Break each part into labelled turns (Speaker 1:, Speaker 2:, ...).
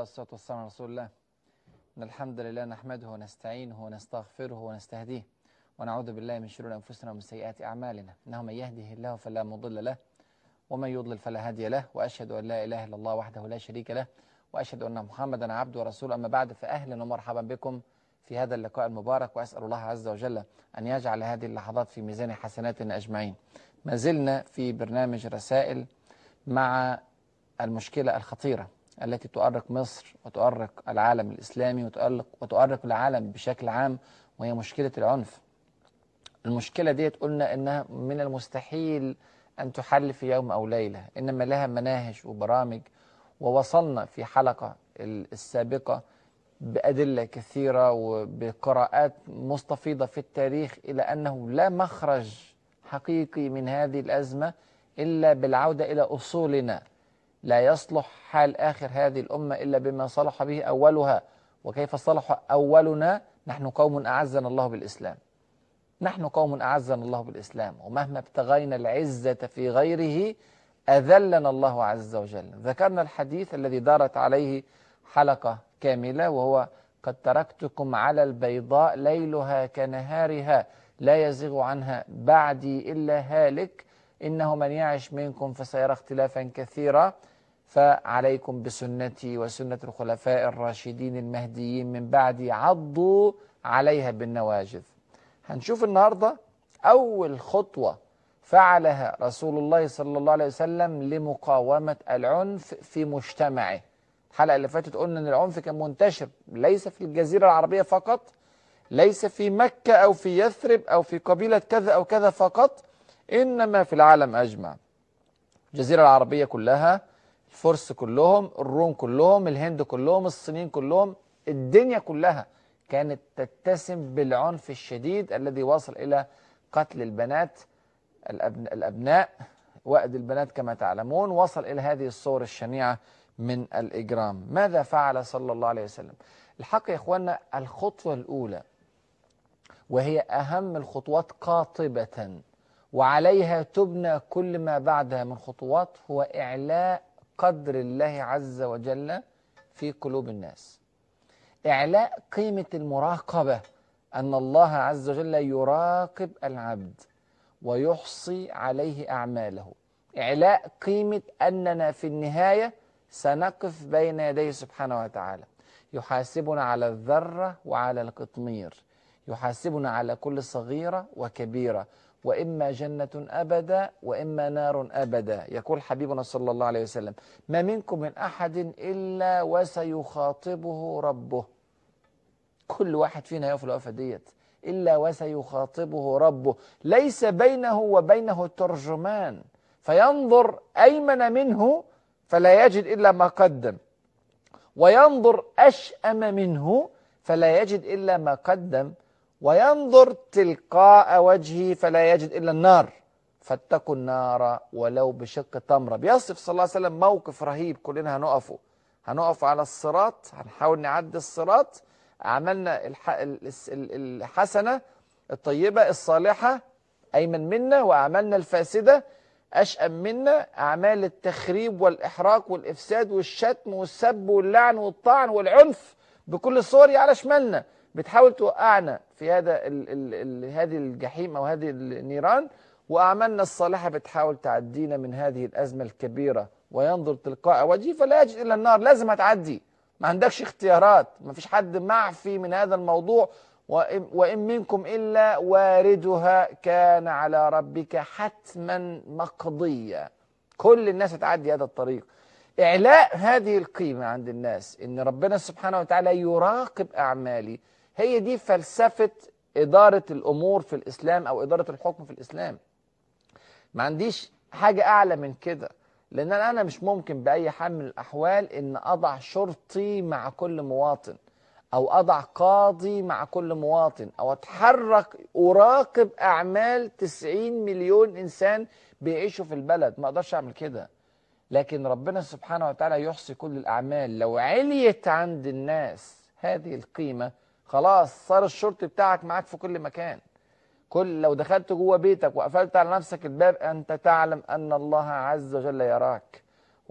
Speaker 1: والصلاة والسلام على رسول الله. إن الحمد لله نحمده ونستعينه ونستغفره ونستهديه ونعوذ بالله من شرور أنفسنا ومن سيئات أعمالنا. إنه من يهده الله فلا مضل له ومن يضلل فلا هادي له، وأشهد أن لا إله إلا الله وحده لا شريك له، وأشهد أن محمدا عبده ورسوله. أما بعد، فأهلا ومرحبا بكم في هذا اللقاء المبارك، وأسأل الله عز وجل أن يجعل هذه اللحظات في ميزان حسناتنا أجمعين. ما زلنا في برنامج رسائل مع المشكلة الخطيرة التي تؤرق مصر وتؤرق العالم الإسلامي وتؤرق العالم بشكل عام، وهي مشكلة العنف. المشكلة دي قلنا إنها من المستحيل أن تحل في يوم أو ليلة، إنما لها مناهج وبرامج، ووصلنا في حلقة السابقة بأدلة كثيرة وبقراءات مستفيضة في التاريخ إلى أنه لا مخرج حقيقي من هذه الأزمة إلا بالعودة إلى أصولنا. لا يصلح حال آخر هذه الأمة إلا بما صلح به أولها. وكيف صلح أولنا؟ نحن قوم أعزنا الله بالإسلام. نحن قوم أعزنا الله بالإسلام، ومهما ابتغينا العزة في غيره أذلنا الله عز وجل. ذكرنا الحديث الذي دارت عليه حلقة كاملة، وهو قد تركتكم على البيضاء ليلها كنهارها لا يزيغ عنها بعدي إلا هالك، إنه من يعش منكم فسيرى اختلافا كثيرا، فعليكم بسنتي وسنة الخلفاء الراشدين المهديين من بعدي عضوا عليها بالنواجذ. هنشوف النهاردة أول خطوة فعلها رسول الله صلى الله عليه وسلم لمقاومة العنف في مجتمعه. الحلقة اللي فاتت قلنا أن العنف كان منتشر ليس في الجزيرة العربية فقط، ليس في مكة أو في يثرب أو في قبيلة كذا أو كذا فقط، إنما في العالم أجمع. الجزيرة العربية كلها، الفرس كلهم، الروم كلهم، الهند كلهم، الصينيين كلهم، الدنيا كلها كانت تتسم بالعنف الشديد الذي وصل إلى قتل البنات، الأبناء، وأد البنات كما تعلمون، وصل إلى هذه الصور الشنيعة من الإجرام. ماذا فعل صلى الله عليه وسلم؟ الحق يا إخواننا، الخطوة الأولى وهي أهم الخطوات قاطبة وعليها تبنى كل ما بعدها من خطوات، هو إعلاء قدر الله عز وجل في قلوب الناس. إعلاء قيمة المراقبة، أن الله عز وجل يراقب العبد ويحصي عليه أعماله. إعلاء قيمة أننا في النهاية سنقف بين يديه سبحانه وتعالى، يحاسبنا على الذرة وعلى القطمير، يحاسبنا على كل صغيرة وكبيرة، وإما جنة أبدا وإما نار أبدا. يقول حبيبنا صلى الله عليه وسلم: ما منكم من أحد إلا وسيخاطبه ربه. كل واحد فينا يقف الوقفة ديت إلا وسيخاطبه ربه، ليس بينه وبينه ترجمان، فينظر أيمن منه فلا يجد إلا ما قدم، وينظر أشأم منه فلا يجد إلا ما قدم، وينظر تلقاء وجهه فلا يجد إلا النار، فاتقوا النار ولو بشق تمرة. بيصف صلى الله عليه وسلم موقف رهيب كلنا هنقف على الصراط، هنحاول نعدي الصراط، عملنا الحسنة الطيبة الصالحة أيمن منا، وأعمالنا الفاسدة أشأم منا، أعمال التخريب والإحراق والإفساد والشتم والسب واللعن والطعن والعنف بكل صوري على شمالنا، بتحاول توقعنا في هذه الجحيم أو هذه النيران، وأعمالنا الصالحة بتحاول تعدينا من هذه الأزمة الكبيرة. وينظر تلقاء وجهه فلا يجد إلا النار. لازم هتعدي، ما عندكش اختيارات، ما فيش حد معفي من هذا الموضوع. وإن منكم إلا واردها كان على ربك حتما مقضيا. كل الناس هتعدي هذا الطريق. إعلاء هذه القيمة عند الناس، إن ربنا سبحانه وتعالى يراقب أعمالي، هي دي فلسفة إدارة الأمور في الإسلام أو إدارة الحكم في الإسلام. ما عنديش حاجة أعلى من كده، لأن أنا مش ممكن بأي حال من الأحوال إن أضع شرطي مع كل مواطن، أو أضع قاضي مع كل مواطن، أو أتحرك أراقب أعمال 90 مليون إنسان بيعيشوا في البلد. ما أقدرش أعمل كده. لكن ربنا سبحانه وتعالى يحصي كل الأعمال. لو عليت عند الناس هذه القيمة، خلاص صار الشرطي بتاعك معاك في كل مكان. لو دخلت جوه بيتك وقفلت على نفسك الباب، أنت تعلم أن الله عز وجل يراك،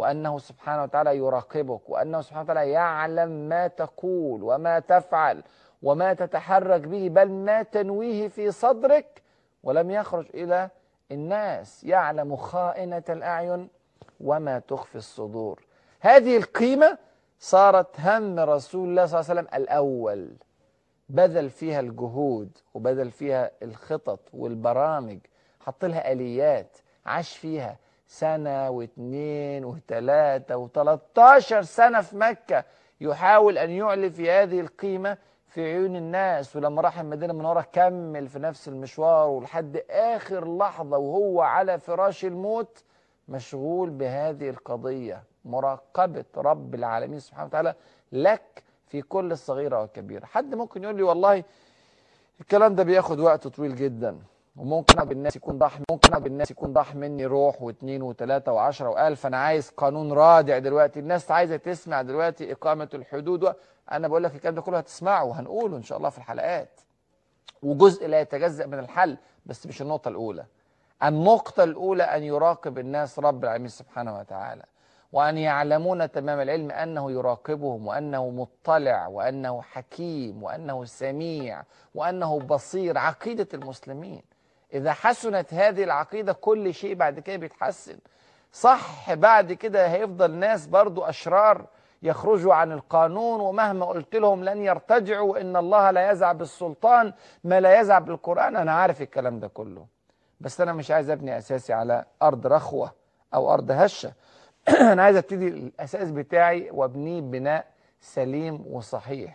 Speaker 1: وأنه سبحانه وتعالى يراقبك، وأنه سبحانه وتعالى يعلم ما تقول وما تفعل وما تتحرك به، بل ما تنويه في صدرك ولم يخرج إلى الناس، يعلم خائنة الأعين وما تخفي الصدور. هذه القيمة صارت هم رسول الله صلى الله عليه وسلم الأول، بذل فيها الجهود وبذل فيها الخطط والبرامج، حط لها آليات، عاش فيها سنة واثنين وثلاثة و13 سنة في مكة يحاول أن يعلي في هذه القيمة في عيون الناس. ولما راح المدينة المنورة كمل في نفس المشوار، ولحد آخر لحظة وهو على فراش الموت مشغول بهذه القضية، مراقبة رب العالمين سبحانه وتعالى لك في كل الصغيرة والكبيرة. حد ممكن يقول لي والله الكلام ده بياخد وقت طويل جدا، وممكن بالناس يكون ضاح مني روح واثنين وثلاثة وعشرة وألف. أنا عايز قانون رادع دلوقتي، الناس عايزة تسمع دلوقتي إقامة الحدود. أنا بقول لك الكلام ده كله هتسمعه وهنقوله إن شاء الله في الحلقات، وجزء لا يتجزأ من الحل، بس مش النقطة الأولى. النقطة الأولى أن يراقب الناس رب العالمين سبحانه وتعالى، وأن يعلمون تمام العلم أنه يراقبهم، وأنه مطلع، وأنه حكيم، وأنه سميع، وأنه بصير. عقيدة المسلمين إذا حسنت هذه العقيدة كل شيء بعد كده بيتحسن. صح بعد كده هيفضل ناس برضو أشرار يخرجوا عن القانون، ومهما قلت لهم لن يرتجعوا، وإن الله لا يزع بالسلطان ما لا يزع بالقرآن. أنا عارف الكلام ده كله، بس أنا مش عايز أبني أساسي على أرض رخوة أو أرض هشة. أنا عايز أبتدي الأساس بتاعي وأبنيه بناء سليم وصحيح.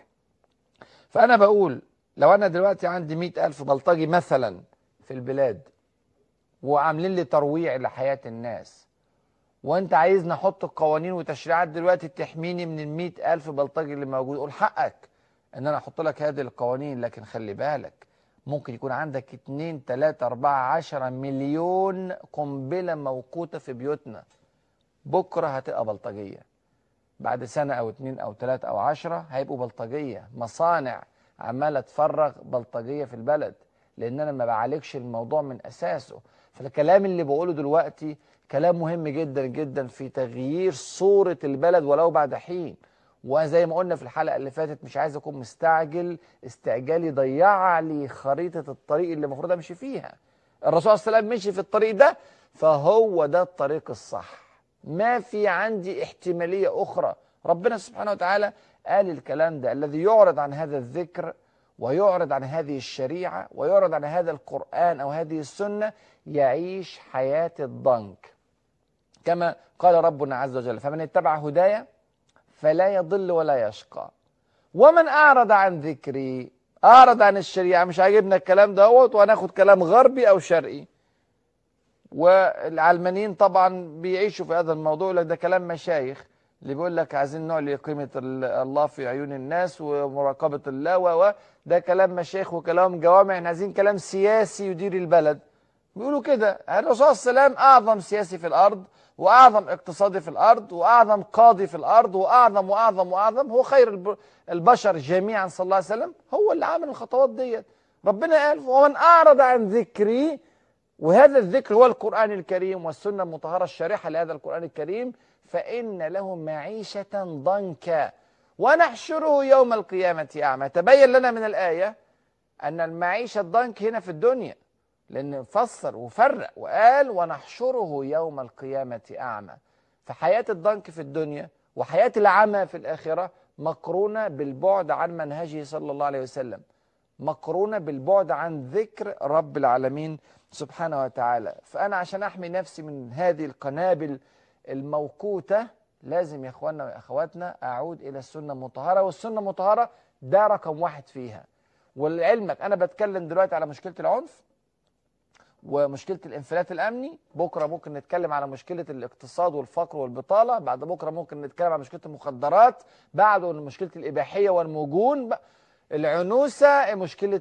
Speaker 1: فأنا بقول لو أنا دلوقتي عندي 100,000 بلطجي مثلا في البلاد، وعاملين لي ترويع لحياة الناس، وأنت عايزني أحط قوانين وتشريعات دلوقتي تحميني من 100,000 بلطجي اللي موجود، قول حقك إن أنا أحط لك هذه القوانين، لكن خلي بالك ممكن يكون عندك 2 3 4 10 مليون قنبلة موقوتة في بيوتنا، بكرة هتبقى بلطجية، بعد سنة أو 2 أو 3 أو 10 هيبقوا بلطجية، مصانع عمالة تفرغ بلطجية في البلد، لأن أنا ما بعالجش الموضوع من أساسه. فالكلام اللي بقوله دلوقتي كلام مهم جدا جدا في تغيير صورة البلد ولو بعد حين. وزي ما قلنا في الحلقة اللي فاتت، مش عايز أكون مستعجل استعجال يضيع لي خريطة الطريق اللي المفروض أمشي فيها. الرسول صلى الله عليه وسلم مشي في الطريق ده، فهو ده الطريق الصح، ما في عندي احتمالية أخرى. ربنا سبحانه وتعالى قال الكلام ده: الذي يعرض عن هذا الذكر ويعرض عن هذه الشريعة ويعرض عن هذا القرآن أو هذه السنة يعيش حياة الضنك، كما قال ربنا عز وجل: فمن اتبع هدايا فلا يضل ولا يشقى، ومن أعرض عن ذكري، أعرض عن الشريعة، مش عاجبنا الكلام ده وهناخد كلام غربي أو شرقي. والعلمانيين طبعا بيعيشوا في هذا الموضوع، لك ده كلام مشايخ اللي بيقول لك عايزين نعلي قيمة الله في عيون الناس ومراقبة الله ده كلام مشايخ وكلام جوامع. احنا عايزين كلام سياسي يدير البلد. بيقولوا كده. الرسول صلى الله عليه وسلم أعظم سياسي في الأرض، وأعظم اقتصادي في الأرض، وأعظم قاضي في الأرض، وأعظم وأعظم وأعظم، هو خير البشر جميعا صلى الله عليه وسلم، هو اللي عامل الخطوات ديت. ربنا قال: ومن أعرض عن ذكري، وهذا الذكر هو القرآن الكريم والسنة المطهرة الشارحة لهذا القرآن الكريم، فإن له معيشة ضنكا ونحشره يوم القيامة أعمى. تبين لنا من الآية أن المعيشة الضنك هنا في الدنيا، لأن فسر وفرق وقال: ونحشره يوم القيامة أعمى. فحياة الضنك في الدنيا وحياة العمى في الآخرة مقرونة بالبعد عن منهجه صلى الله عليه وسلم، مقرونة بالبعد عن ذكر رب العالمين سبحانه وتعالى. فأنا عشان أحمي نفسي من هذه القنابل الموقوتة لازم يا إخواننا وأخواتنا أعود إلى السنة المطهرة، والسنة المطهرة ده رقم 1 فيها. ولعلمك أنا بتكلم دلوقتي على مشكلة العنف ومشكلة الانفلات الأمني، بكرة ممكن نتكلم على مشكلة الاقتصاد والفقر والبطالة، بعد بكرة ممكن نتكلم على مشكلة المخدرات، بعده مشكلة الإباحية والموجون، العنوسة، مشكلة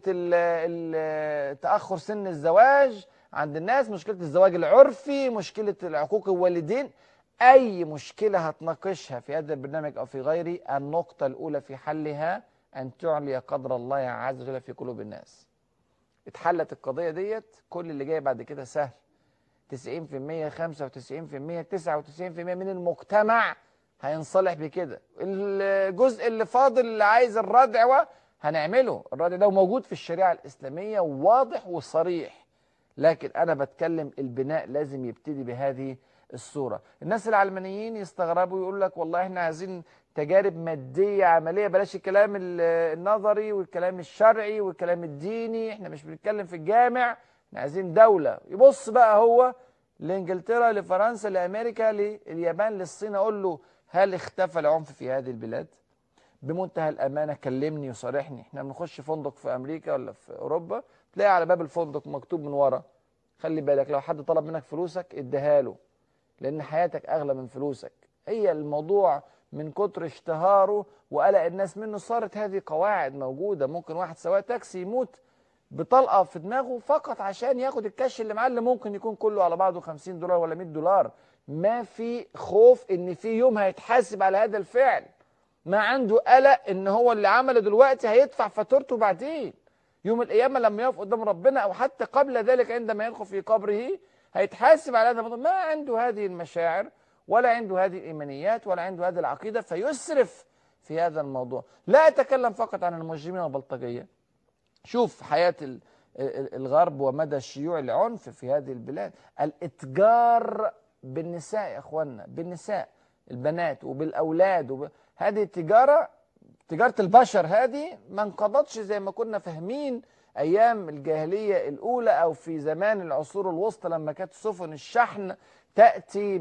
Speaker 1: تأخر سن الزواج عند الناس، مشكلة الزواج العرفي، مشكلة عقوق الوالدين. أي مشكلة هتناقشها في هذا البرنامج أو في غيره، النقطة الأولى في حلها أن تعلي قدر الله عز وجل في قلوب الناس. اتحلت القضية ديت، كل اللي جاي بعد كده سهل. 90%، 95%، 99% من المجتمع هينصلح بكده. الجزء اللي فاضل اللي عايز الردع هنعمله. الردع ده موجود في الشريعة الإسلامية وواضح وصريح، لكن أنا بتكلم البناء لازم يبتدي بهذه الصورة. الناس العلمانيين يستغربوا يقول لك والله احنا عايزين تجارب مادية عملية، بلاش الكلام النظري والكلام الشرعي والكلام الديني، احنا مش بنتكلم في الجامع، احنا عايزين دولة. يبص بقى هو لإنجلترا، لفرنسا، لأمريكا، لليابان، للصين، أقول له هل اختفى العنف في هذه البلاد؟ بمنتهى الأمانة كلمني وصارحني. احنا بنخش فندق في أمريكا ولا في أوروبا تلاقي على باب الفندق مكتوب من ورا خلي بالك لو حد طلب منك فلوسك اديها له، لأن حياتك أغلى من فلوسك. هي الموضوع من كتر اشتهاره وقلق الناس منه صارت هذه قواعد موجودة. ممكن واحد سواق تاكسي يموت بطلقة في دماغه فقط عشان ياخد الكاش اللي معاه، اللي ممكن يكون كله على بعضه $50 ولا $100. ما في خوف ان في يوم هيتحاسب على هذا الفعل، ما عنده قلق ان هو اللي عمله دلوقتي هيدفع فاتورته بعدين يوم القيامة لما يقف قدام ربنا، او حتى قبل ذلك عندما يدخل في قبره هيتحاسب على هذا الموضوع. ما عنده هذه المشاعر ولا عنده هذه الإيمانيات ولا عنده هذه العقيدة فيسرف في هذا الموضوع. لا أتكلم فقط عن المجرمين والبلطجية. شوف حياة الغرب ومدى شيوع العنف في هذه البلاد. الاتجار بالنساء يا اخوانا، بالنساء، البنات وبالأولاد هذه التجارة، تجارة البشر هذه ما انقضتش زي ما كنا فاهمين أيام الجاهلية الأولى أو في زمان العصور الوسطى لما كانت سفن الشحن تأتي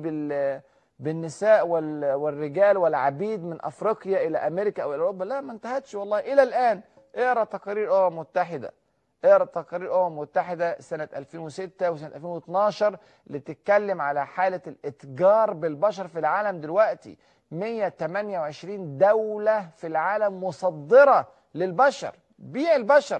Speaker 1: بالنساء والرجال والعبيد من أفريقيا إلى أمريكا أو إلى أوروبا. لا، ما انتهتش والله إلى الآن. اقرأ تقارير متحدة، اقرأ تقارير متحدة سنة 2006 وسنة 2012 اللي بتتكلم على حالة الإتجار بالبشر في العالم دلوقتي. 128 دولة في العالم مصدرة للبشر، بيع البشر،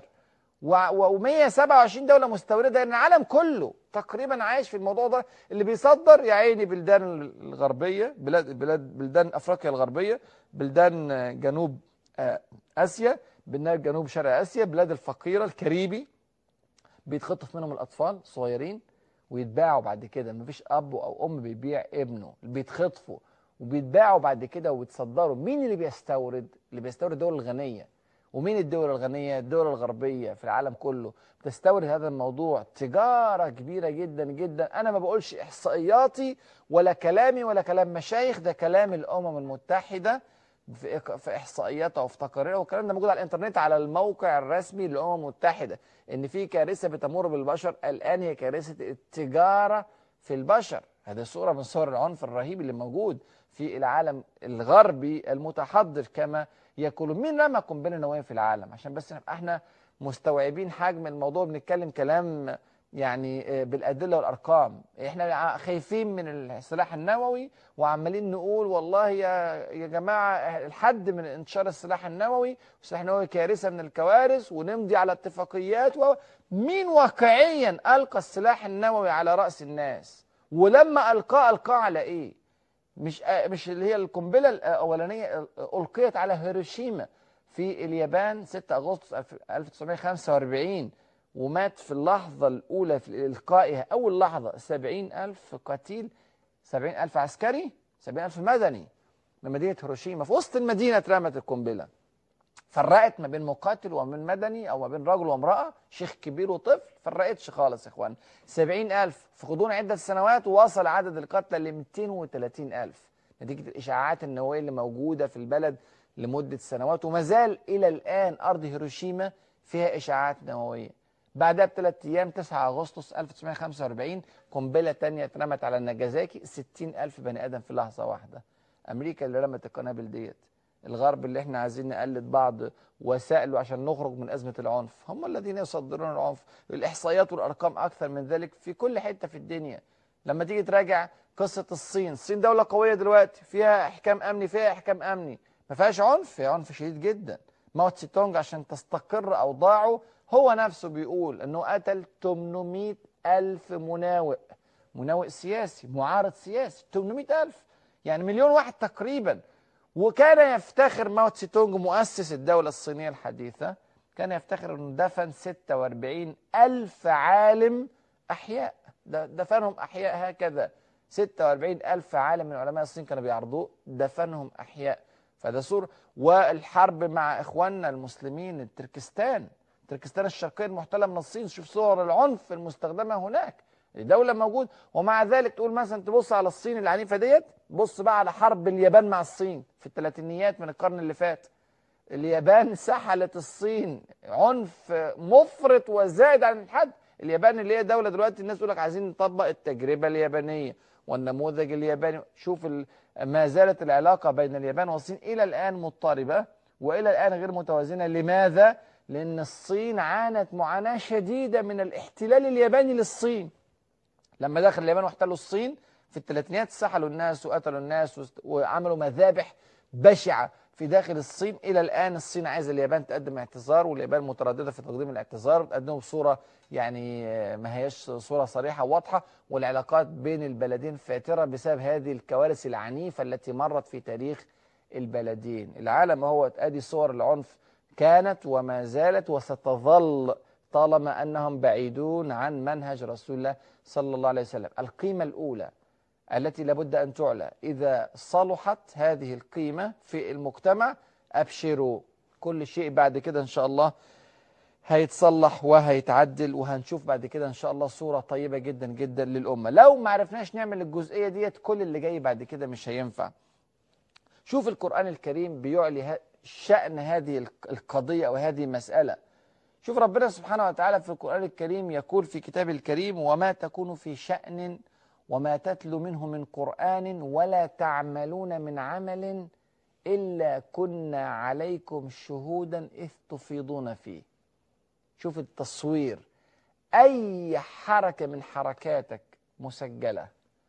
Speaker 1: و127 دولة مستوردة. يعني العالم كله تقريبا عايش في الموضوع ده. اللي بيصدر يا عيني بلدان الغربية، بلدان أفريقيا الغربية، بلدان جنوب آسيا، بلدان جنوب شرق آسيا، بلاد الفقيرة، الكاريبي، بيتخطف منهم الأطفال صغيرين ويتباعوا بعد كده. مفيش أب أو أم بيبيع ابنه، بيتخطفوا وبيتباعوا بعد كده وبيتصدروا. مين اللي بيستورد؟ اللي بيستورد الدول الغنية. ومين الدول الغنية؟ الدول الغربية في العالم كله بتستورد هذا الموضوع. تجارة كبيرة جدا جدا. أنا ما بقولش إحصائياتي ولا كلامي ولا كلام مشايخ، ده كلام الأمم المتحدة في إحصائياتها وفي تقاريرها، والكلام ده موجود على الإنترنت على الموقع الرسمي للأمم المتحدة. إن في كارثة بتمر بالبشر الآن، هي كارثة التجارة في البشر. هذه صورة من صور العنف الرهيب اللي موجود في العالم الغربي المتحضر كما يقولون. مين رمى قنبله نوويه في العالم؟ عشان بس نبقى احنا مستوعبين حجم الموضوع. بنتكلم كلام يعني بالادله والارقام. احنا خايفين من السلاح النووي وعمالين نقول والله يا جماعه الحد من انتشار السلاح النووي، والسلاح النووي كارثه من الكوارث، ونمضي على اتفاقيات. مين واقعيا القى السلاح النووي على راس الناس؟ ولما القاه على ايه؟ مش اللي هي القنبله الاولانيه القيت على هيروشيما في اليابان 6 أغسطس 1945، ومات في اللحظه الاولى في القائها اول لحظه 70,000 قتيل، 70,000 عسكري، 70,000 مدني من مدينه هيروشيما. في وسط المدينه اترمت القنبله، فرقت ما بين مقاتل ومن مدني او ما بين رجل وامراه، شيخ كبير وطفل، فرقتش خالص يا اخوان. 70,000 في غضون عده سنوات، ووصل عدد القتلى ل 230,000 نتيجه الاشعاعات النوويه اللي موجوده في البلد لمده سنوات. وما زال الى الان ارض هيروشيما فيها اشعاعات نوويه. بعدها ب3 ايام 9 أغسطس 1945 قنبله ثانيه اترمت على ناجازاكي، 60,000 بني ادم في لحظه واحده. امريكا اللي رمت القنابل ديت. الغرب اللي احنا عايزين نقلد بعض وسائله عشان نخرج من أزمة العنف، هم الذين يصدرون العنف. الإحصائيات والأرقام أكثر من ذلك في كل حتة في الدنيا. لما تيجي تراجع قصة الصين دولة قوية دلوقتي، فيها إحكام أمني، فيها إحكام أمني، ما فيهاش عنف، فيها عنف شديد جدا. ماو تسي تونج عشان تستقر أوضاعه هو نفسه بيقول أنه قتل 800,000 مناوئ سياسي، معارض سياسي. 800,000 يعني 1,000,000 واحد تقريبا. وكان يفتخر ماو تسي تونج مؤسس الدولة الصينية الحديثة، كان يفتخر أنه دفن 46,000 عالم أحياء. دفنهم أحياء هكذا. 46,000 عالم من علماء الصين كانوا بيعرضوه، دفنهم أحياء. فده صورة. والحرب مع إخواننا المسلمين تركستان الشرقية المحتلة من الصين، شوف صور العنف المستخدمة هناك. دولة موجود، ومع ذلك تقول مثلا تبص على الصين العنيفة ديت، بص بقى على حرب اليابان مع الصين في الثلاثينيات من القرن اللي فات. اليابان سحلت الصين عنف مفرط وزائد عن الحد. اليابان اللي هي دولة دلوقتي الناس تقول لك عايزين نطبق التجربة اليابانية والنموذج الياباني. شوف ما زالت العلاقة بين اليابان والصين إلى الآن مضطربة وإلى الآن غير متوازنة. لماذا؟ لأن الصين عانت معاناة شديدة من الاحتلال الياباني للصين. لما دخل اليابان واحتلوا الصين في الثلاثينيات سحلوا الناس وقتلوا الناس وعملوا مذابح بشعة في داخل الصين. إلى الآن الصين عايزة اليابان تقدم اعتذار، واليابان مترددة في تقديم الاعتذار، بتقدمه بصورة يعني ما هيش صورة صريحة واضحة. والعلاقات بين البلدين فاترة بسبب هذه الكوارث العنيفة التي مرت في تاريخ البلدين. العالم هو أدي صور العنف كانت وما زالت وستظل طالما أنهم بعيدون عن منهج رسول الله صلى الله عليه وسلم. القيمة الأولى التي لابد أن تعلى، إذا صلحت هذه القيمة في المجتمع أبشروا، كل شيء بعد كده إن شاء الله هيتصلح وهيتعدل، وهنشوف بعد كده إن شاء الله صورة طيبة جدا جدا للأمة. لو ما عرفناش نعمل الجزئية ديت كل اللي جاي بعد كده مش هينفع. شوف القرآن الكريم بيعلي شأن هذه القضية أو هذه المسألة. شوف ربنا سبحانه وتعالى في القرآن الكريم يقول في كتاب الكريم: وما تكون في شأن وما تتلو منه من قرآن ولا تعملون من عمل إلا كنا عليكم شهودا إذ تفيضون فيه. شوف التصوير، أي حركة من حركاتك مسجلة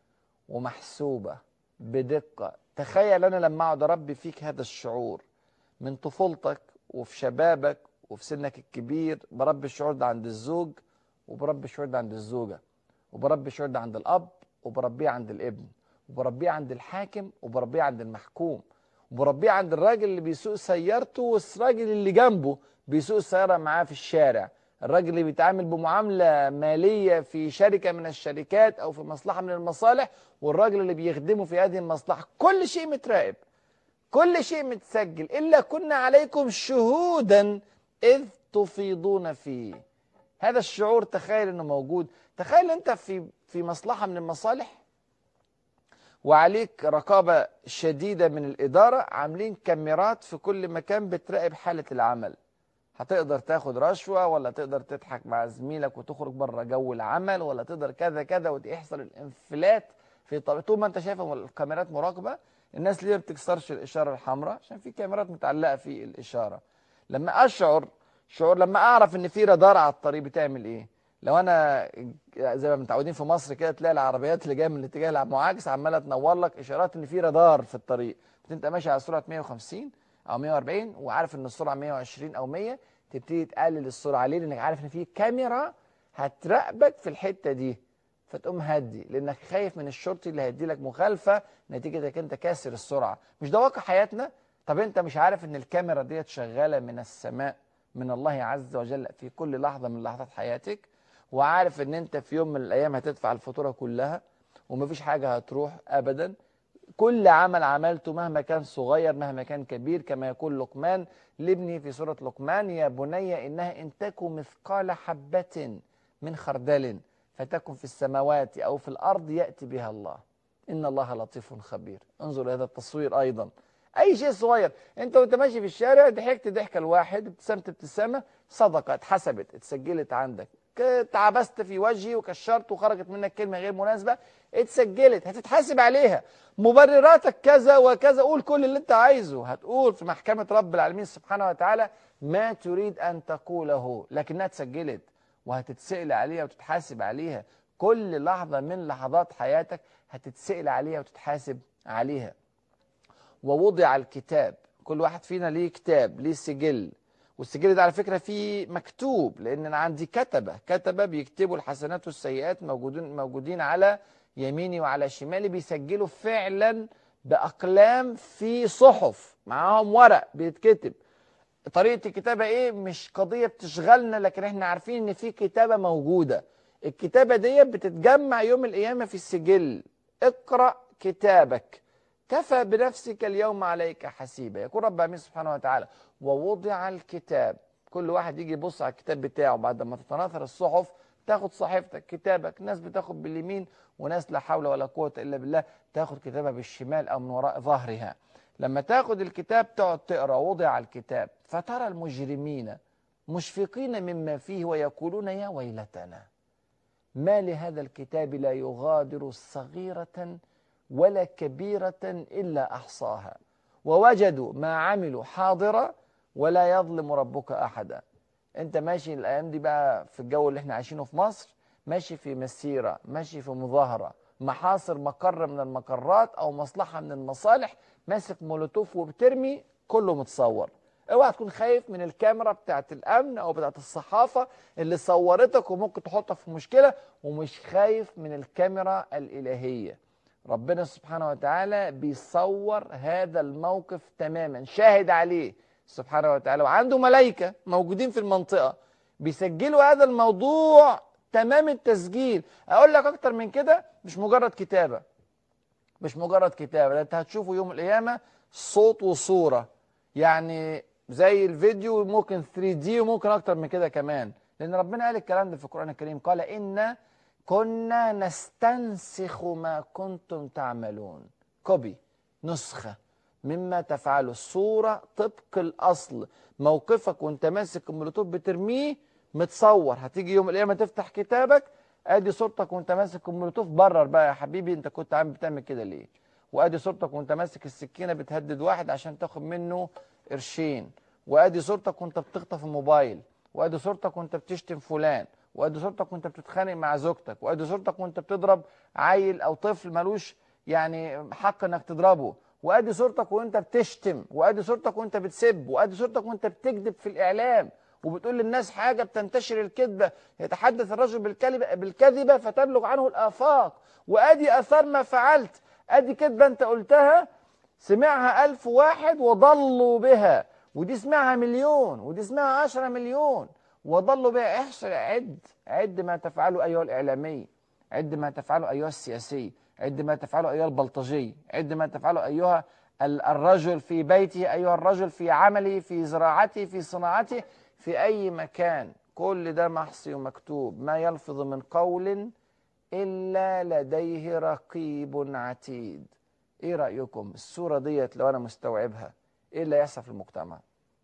Speaker 1: ومحسوبة بدقة. تخيل أنا لما أقعد أربي فيك هذا الشعور من طفولتك وفي شبابك وفي سنك الكبير، بربي الشعور ده عند الزوج، وبربي الشعور ده عند الزوجة، وبربي الشعور ده عند الأب، وبربيه عند الابن، وبربيه عند الحاكم، وبربيه عند المحكوم، وبربيه عند الراجل اللي بيسوق سيارته والراجل اللي جنبه بيسوق السيارة معاه في الشارع، الراجل اللي بيتعامل بمعاملة مالية في شركة من الشركات أو في مصلحة من المصالح، والراجل اللي بيخدمه في هذه المصلحة. كل شيء متراقب، كل شيء متسجل. إلا كنا عليكم شهودا إذ تفيضون فيه. هذا الشعور تخيل أنه موجود. تخيل أنت في مصلحة من المصالح وعليك رقابة شديدة من الإدارة، عاملين كاميرات في كل مكان بتراقب حالة العمل. هتقدر تاخد رشوة، ولا تقدر تضحك مع زميلك وتخرج بره جو العمل، ولا تقدر كذا كذا، ويحصل الانفلات في طول ما انت شايف الكاميرات مراقبة. الناس ليه ما بتكسرش الإشارة الحمراء؟ عشان في كاميرات متعلقة في الإشارة. لما لما أعرف إن في رادار على الطريق بتعمل إيه؟ لو أنا زي ما متعودين في مصر كده تلاقي العربيات اللي جاية من الاتجاه المعاكس عمالة تنور لك إشارات إن في رادار في الطريق. أنت ماشي على سرعة 150 أو 140 وعارف إن السرعة 120 أو 100، تبتدي تقلل السرعة. ليه؟ لأنك عارف إن في كاميرا هتراقبك في الحتة دي، فتقوم هدي لأنك خايف من الشرطي اللي هيدي لك مخالفة نتيجة انك انت كاسر السرعة. مش ده واقع حياتنا؟ طب انت مش عارف ان الكاميرا ديت شغالة من السماء من الله عز وجل في كل لحظة من لحظات حياتك، وعارف ان انت في يوم من الايام هتدفع الفاتورة كلها ومفيش حاجة هتروح ابدا. كل عمل عملته مهما كان صغير مهما كان كبير، كما يقول لقمان لابنه في سورة لقمان: يا بني إنها إن تك مثقال حبة من خردل فتكن في السماوات أو في الأرض يأتي بها الله إن الله لطيف خبير. انظر هذا التصوير أيضا. أي شيء صغير، أنت وأنت ماشي في الشارع ضحكت ضحكة الواحد، ابتسمت ابتسامة، صدقة اتحسبت اتسجلت عندك. تعبست في وجهي وكشرت وخرجت منك كلمة غير مناسبة، اتسجلت هتتحاسب عليها. مبرراتك كذا وكذا، قول كل اللي انت عايزه، هتقول في محكمة رب العالمين سبحانه وتعالى ما تريد أن تقوله، لكنها اتسجلت وهتتسأل عليها وتتحاسب عليها. كل لحظة من لحظات حياتك هتتسأل عليها وتتحاسب عليها. ووضع الكتاب، كل واحد فينا ليه كتاب، ليه سجل، والسجل ده على فكرة فيه مكتوب، لأن أنا عندي كتبة بيكتبوا الحسنات والسيئات، موجودين على يميني وعلى شمالي، بيسجلوا فعلا بأقلام في صحف، معاهم ورق بيتكتب. طريقة الكتابة إيه مش قضية بتشغلنا، لكن إحنا عارفين إن في كتابة موجودة. الكتابة دي بتتجمع يوم القيامة في السجل. اقرأ كتابك كفى بنفسك اليوم عليك حسيبا. يقول رب العالمين سبحانه وتعالى: ووضع الكتاب. كل واحد يجي يبص على الكتاب بتاعه بعد ما تتناثر الصحف، تاخد صحيفتك كتابك. ناس بتاخد باليمين، وناس لا حول ولا قوة إلا بالله تاخد كتابها بالشمال أو من وراء ظهرها. لما تاخد الكتاب تقعد تقرأ وضع الكتاب، فترى المجرمين مشفقين مما فيه ويقولون يا ويلتنا ما لهذا الكتاب لا يغادر صغيرة ولا كبيرة إلا أحصاها ووجدوا ما عملوا حاضرا ولا يظلم ربك أحدا. أنت ماشي الأيام دي بقى في الجو اللي احنا عايشينه في مصر، ماشي في مسيرة، ماشي في مظاهرة، محاصر مقر من المقرات أو مصلحة من المصالح، ماسك مولوتوف وبترمي، كله متصور. اوعى تكون خايف من الكاميرا بتاعت الامن او بتاعت الصحافه اللي صورتك وممكن تحطك في مشكله، ومش خايف من الكاميرا الالهيه. ربنا سبحانه وتعالى بيصور هذا الموقف تماما، شاهد عليه سبحانه وتعالى، وعنده ملائكه موجودين في المنطقه بيسجلوا هذا الموضوع تمام التسجيل. اقول لك اكتر من كده، مش مجرد كتابه، مش مجرد كتابه، ده انت هتشوفه يوم القيامه صوت وصوره، يعني زي الفيديو، ممكن 3D وممكن اكتر من كده كمان. لان ربنا قال الكلام ده في القرآن الكريم، قال إنا كنا نستنسخ ما كنتم تعملون. كوبي، نسخة مما تفعله، الصورة طبق الأصل. موقفك وانت ماسك المولوتوف بترميه متصور، هتيجي يوم القيامة تفتح كتابك، ادي صورتك وانت ماسك المولوتوف، برر بقى يا حبيبي انت كنت عم بتعمل كده ليه. وادي صورتك وانت ماسك السكينة بتهدد واحد عشان تاخد منه قرشين، وادي صورتك وانت بتخطف الموبايل، وادي صورتك وانت بتشتم فلان، وادي صورتك وانت بتتخانق مع زوجتك، وادي صورتك وانت بتضرب عيل او طفل ملوش يعني حق انك تضربه، وادي صورتك وانت بتشتم، وادي صورتك وانت بتسب، وادي صورتك وانت بتكذب في الاعلام وبتقول للناس حاجه بتنتشر الكذبه، يتحدث الرجل بالكذبه فتبلغ عنه الافاق، وادي اثار ما فعلت، ادي كذبه انت قلتها سمعها 1000 واحد وضلوا بها، ودي سمعها مليون، ودي سمعها 10 مليون وضلوا بها. احصر، عد ما تفعله أيها الإعلامي، عد ما تفعله أيها السياسي، عد ما تفعله أيها البلطجي، عد ما تفعله أيها الرجل في بيته، أيها الرجل في عمله، في زراعته، في صناعته، في أي مكان. كل ده محصي ومكتوب، ما يلفظ من قول إلا لديه رقيب عتيد. ايه رأيكم الصورة ديت لو انا مستوعبها ايه اللي هيحصل في المجتمع؟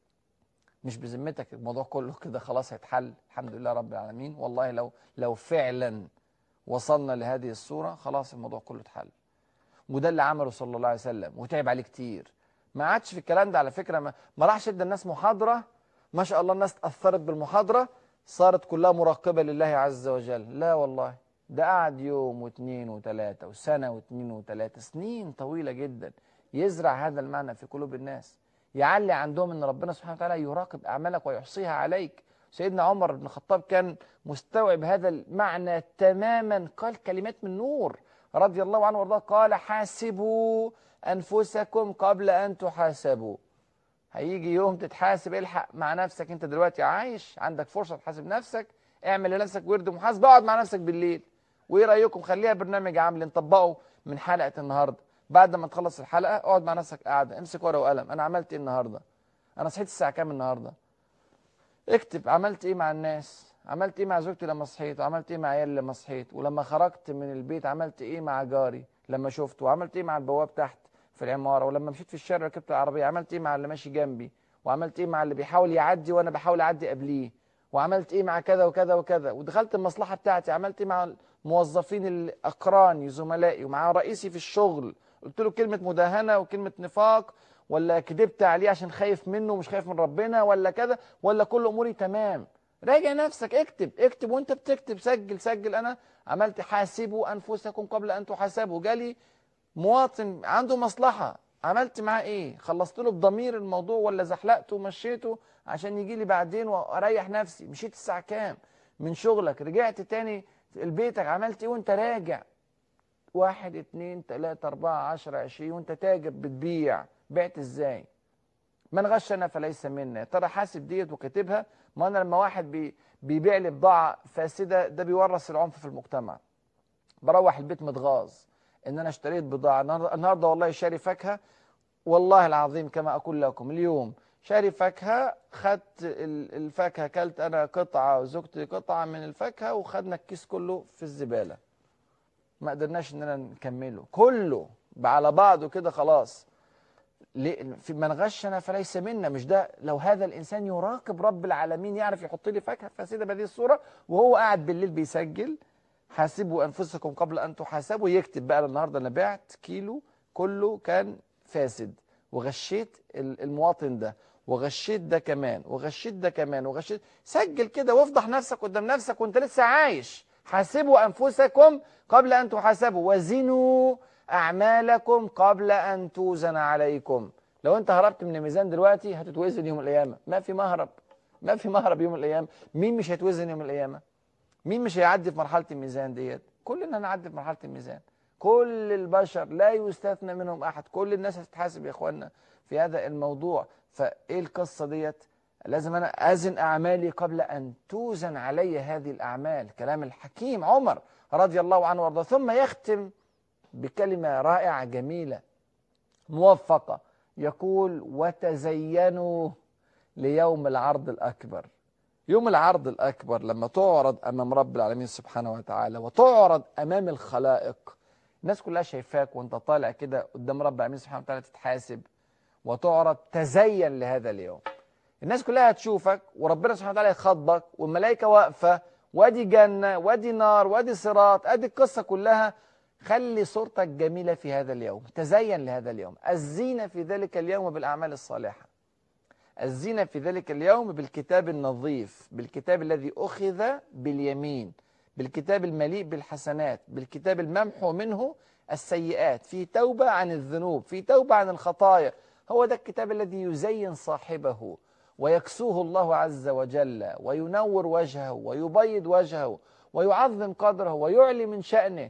Speaker 1: مش بذمتك الموضوع كله كده خلاص هيتحل؟ الحمد لله رب العالمين. والله لو فعلا وصلنا لهذه الصورة خلاص الموضوع كله اتحل. وده اللي عمله صلى الله عليه وسلم وتعب عليه كتير. ما عادش في الكلام ده على فكرة، ما راحش ادى الناس محاضرة ما شاء الله الناس اتأثرت بالمحاضرة صارت كلها مراقبة لله عز وجل. لا والله، ده قعد يوم واثنين وثلاثة وسنة واثنين وثلاثة، سنين طويلة جدا يزرع هذا المعنى في قلوب الناس، يعلي عندهم ان ربنا سبحانه وتعالى يراقب اعمالك ويحصيها عليك. سيدنا عمر بن الخطاب كان مستوعب هذا المعنى تماما، قال كلمات من نور رضي الله عنه وارضاه، قال حاسبوا انفسكم قبل ان تحاسبوا. هيجي يوم تتحاسب، الحق مع نفسك، انت دلوقتي عايش عندك فرصة تحاسب نفسك، اعمل لنفسك ورد محاسبة، اقعد مع نفسك بالليل. وايه رأيكم خليها برنامج عملي نطبقه من حلقة النهاردة، بعد ما تخلص الحلقة اقعد مع نفسك قاعدة، امسك ورقة وقلم، انا عملت ايه النهاردة؟ انا صحيت الساعة كام النهاردة؟ اكتب عملت ايه مع الناس، عملت ايه مع زوجتي لما صحيت، وعملت ايه مع عيالي لما صحيت، ولما خرجت من البيت عملت ايه مع جاري لما شفته، وعملت ايه مع البواب تحت في العمارة، ولما مشيت في الشارع ركبت العربية عملت ايه مع اللي ماشي جنبي، وعملت ايه مع اللي بيحاول يعدي وانا بحاول اعدي قبليه، وعملت ايه مع كذا وكذا وكذا، ودخلت المصلحة بتاعتي عملت ايه مع الموظفين الاقراني زملائي، ومع رئيسي في الشغل، قلت له كلمة مداهنة وكلمة نفاق، ولا كدبت عليه عشان خايف منه ومش خايف من ربنا، ولا كذا، ولا كل اموري تمام. راجع نفسك، اكتب وانت بتكتب سجل انا عملت. حاسبوا انفسكم قبل ان تحاسبوا. جالي مواطن عنده مصلحة، عملت معاه ايه؟ خلصت له بضمير الموضوع ولا زحلقته ومشيته عشان يجي لي بعدين واريح نفسي؟ مشيت الساعة كام من شغلك، رجعت تاني لبيتك عملت ايه وانت راجع؟ 1 2 3 4 10 20 وانت تاجر بتبيع، بعت ازاي؟ من غشنا فليس منا. ترى حاسب ديت وكاتبها. ما انا لما واحد بيبيع لي بضاعه فاسده، ده بيورث العنف في المجتمع. بروح البيت متغاظ ان انا اشتريت بضاعه النهارده، والله شاري فاكهه، والله العظيم كما اقول لكم اليوم شاري فاكهه، خدت الفاكهه، كلت انا قطعه وزوجتي قطعه من الفاكهه، وخدنا الكيس كله في الزباله، ما قدرناش اننا نكمله كله على بعضه كده خلاص. في من غشنا فليس منا. مش ده لو هذا الانسان يراقب رب العالمين يعرف يحط لي فاكهه فاسده بهذه الصوره وهو قاعد بالليل بيسجل؟ حاسبوا انفسكم قبل ان تحاسبوا. يكتب بقى النهارده انا بعت كيلو كله كان فاسد، وغشيت المواطن ده، وغشيت ده كمان، وغشيت ده كمان، وغشيت. سجل كده وافضح نفسك قدام نفسك وانت لسه عايش. حاسبوا انفسكم قبل ان تحاسبوا وزنوا اعمالكم قبل ان توزن عليكم. لو انت هربت من الميزان دلوقتي هتتوزن يوم القيامه. ما في مهرب، ما في مهرب يوم القيامه. مين مش هيتوزن يوم القيامه؟ مين مش هيعدي في مرحله الميزان ديت؟ كلنا هنعدي في مرحله الميزان، كل البشر لا يستثنى منهم احد. كل الناس هتتحاسب يا اخوانا في هذا الموضوع. فايه القصه ديت؟ لازم انا ازن اعمالي قبل ان توزن علي هذه الاعمال. كلام الحكيم عمر رضي الله عنه وارضاه. ثم يختم بكلمه رائعه جميله موفقه، يقول: وتزينوا ليوم العرض الأكبر. يوم العرض الأكبر لما تعرض أمام رب العالمين سبحانه وتعالى وتعرض أمام الخلائق، الناس كلها شايفاك وانت طالع كده قدام رب العالمين سبحانه وتعالى تتحاسب وتعرض. تزين لهذا اليوم. الناس كلها هتشوفك وربنا سبحانه وتعالى يخاطبك والملائكة واقفة، وادي جنة وادي نار وادي صراط، ادي القصة كلها. خلي صورتك جميلة في هذا اليوم. تزين لهذا اليوم. الزينة في ذلك اليوم بالأعمال الصالحة. الزينة في ذلك اليوم بالكتاب النظيف، بالكتاب الذي أخذ باليمين، بالكتاب المليء بالحسنات، بالكتاب الممحو منه السيئات، في توبة عن الذنوب، في توبة عن الخطايا. هو ده الكتاب الذي يزين صاحبه ويكسوه الله عز وجل وينور وجهه ويبيض وجهه ويعظم قدره ويعلي من شأنه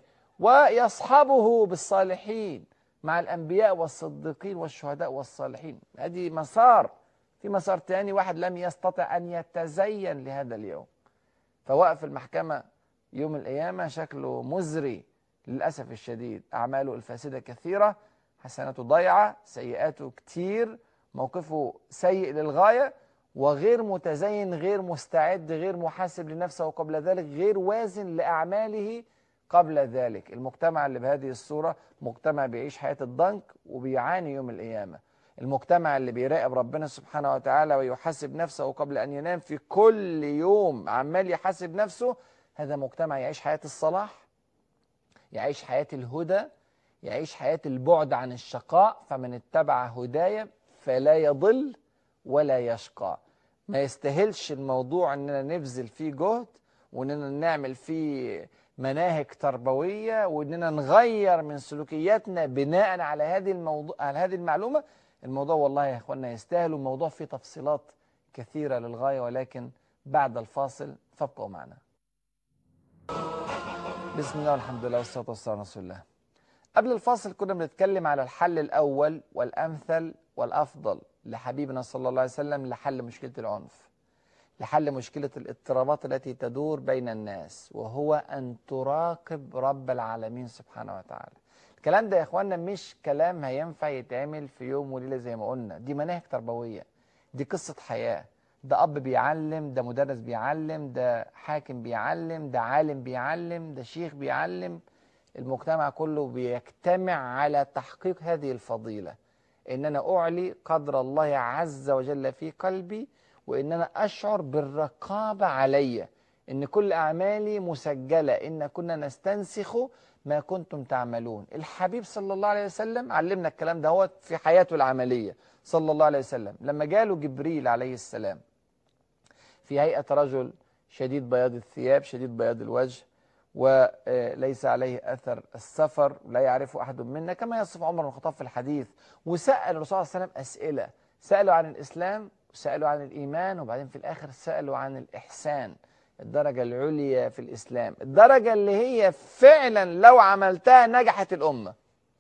Speaker 1: ويصحبه بالصالحين مع الأنبياء والصديقين والشهداء والصالحين. هذه مسار. في مسار تاني، واحد لم يستطع أن يتزين لهذا اليوم، فوقف المحكمة يوم القيامة شكله مزري للأسف الشديد. أعماله الفاسدة كثيرة، حسناته ضيعة، سيئاته كتير، موقفه سيء للغاية، وغير متزين، غير مستعد، غير محاسب لنفسه قبل ذلك، غير وازن لأعماله قبل ذلك. المجتمع اللي بهذه الصورة مجتمع بيعيش حياة الضنك وبيعاني يوم القيامة. المجتمع اللي بيراقب ربنا سبحانه وتعالى ويحاسب نفسه قبل أن ينام، في كل يوم عمال يحاسب نفسه، هذا مجتمع يعيش حياة الصلاح، يعيش حياة الهدى، يعيش حياة البعد عن الشقاء. فمن اتبع هدايا فلا يضل ولا يشقى. ما يستاهلش الموضوع أننا نبذل فيه جهد وأننا نعمل فيه مناهج تربوية وأننا نغير من سلوكياتنا بناء على هذه المعلومة. الموضوع والله يا اخوانا يستاهل. الموضوع فيه تفصيلات كثيرة للغاية، ولكن بعد الفاصل فابقوا معنا. بسم الله والحمد لله والصلاة والسلام على رسول الله. قبل الفاصل كنا بنتكلم على الحل الأول والأمثل والأفضل لحبيبنا صلى الله عليه وسلم لحل مشكلة العنف، لحل مشكلة الاضطرابات التي تدور بين الناس، وهو أن تراقب رب العالمين سبحانه وتعالى. الكلام ده يا اخوانا مش كلام هينفع يتعمل في يوم وليلة زي ما قلنا. دي مناهج تربوية، دي قصة حياة. ده أب بيعلم، ده مدرس بيعلم، ده حاكم بيعلم، ده عالم بيعلم، ده شيخ بيعلم. المجتمع كله بيجتمع على تحقيق هذه الفضيلة، إن أنا أعلي قدر الله عز وجل في قلبي، وإن أنا أشعر بالرقابة علي، إن كل أعمالي مسجلة، إن كنا نستنسخ ما كنتم تعملون. الحبيب صلى الله عليه وسلم علمنا الكلام ده هو في حياته العملية صلى الله عليه وسلم. لما جاله جبريل عليه السلام في هيئة رجل شديد بياض الثياب، شديد بياض الوجه، وليس عليه أثر السفر، لا يعرفه أحد منا، كما يصف عمر بن الخطاب في الحديث. وسأل الرسول صلى الله عليه وسلم أسئلة، سألوا عن الإسلام وسألوا عن الإيمان، وبعدين في الآخر سألوا عن الإحسان، الدرجة العليا في الإسلام، الدرجة اللي هي فعلا لو عملتها نجحت الأمة.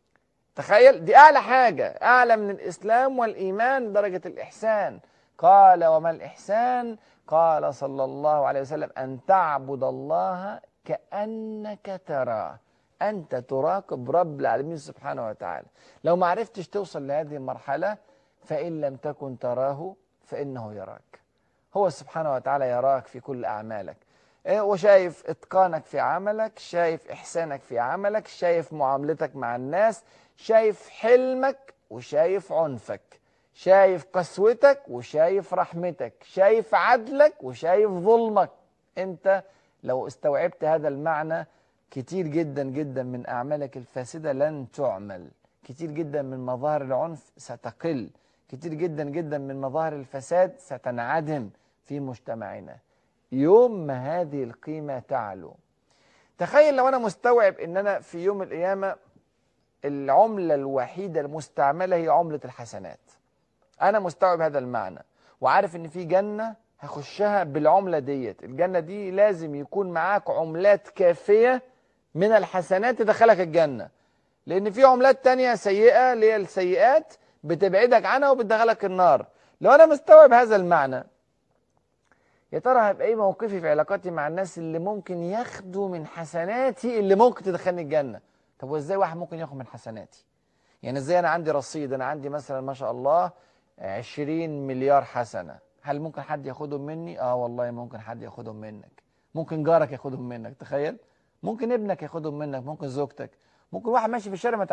Speaker 1: تخيل، دي أعلى حاجة، أعلى من الإسلام والإيمان درجة الإحسان. قال وما الإحسان؟ قال صلى الله عليه وسلم أن تعبد الله كأنك تراه. أنت تراقب رب العالمين سبحانه وتعالى. لو ما عرفتش توصل لهذه المرحلة، فإن لم تكن تراه فإنه يراك. هو سبحانه وتعالى يراك في كل أعمالك، وشايف إتقانك في عملك، شايف إحسانك في عملك، شايف معاملتك مع الناس، شايف حلمك وشايف عنفك، شايف قسوتك وشايف رحمتك، شايف عدلك وشايف ظلمك. أنت لو استوعبت هذا المعنى، كتير جدا جدا من أعمالك الفاسدة لن تعمل، كتير جدا من مظاهر العنف ستقل، كتير جدا جدا من مظاهر الفساد ستنعدم في مجتمعنا يوم ما هذه القيمة تعلو. تخيل لو أنا مستوعب إن أنا في يوم القيامة العملة الوحيدة المستعملة هي عملة الحسنات. أنا مستوعب هذا المعنى وعارف إن في جنة هخشها بالعملة ديت. الجنة دي لازم يكون معاك عملات كافية من الحسنات تدخلك الجنة، لأن في عملات تانية سيئة اللي هي السيئات بتبعدك عنها وبتدخلك النار. لو أنا مستوعب هذا المعنى، يا ترى هيبقى ايه موقفي في علاقاتي مع الناس اللي ممكن ياخدوا من حسناتي اللي ممكن تدخلني الجنة؟ طب وازاي واحد ممكن ياخد من حسناتي؟ يعني ازاي انا عندي رصيد، انا عندي مثلا ما شاء الله 20 مليار حسنة، هل ممكن حد ياخدهم مني؟ والله ممكن حد ياخدهم منك، ممكن جارك ياخدهم منك، تخيل، ممكن ابنك ياخدهم منك، ممكن زوجتك، ممكن واحد ماشي في الشارع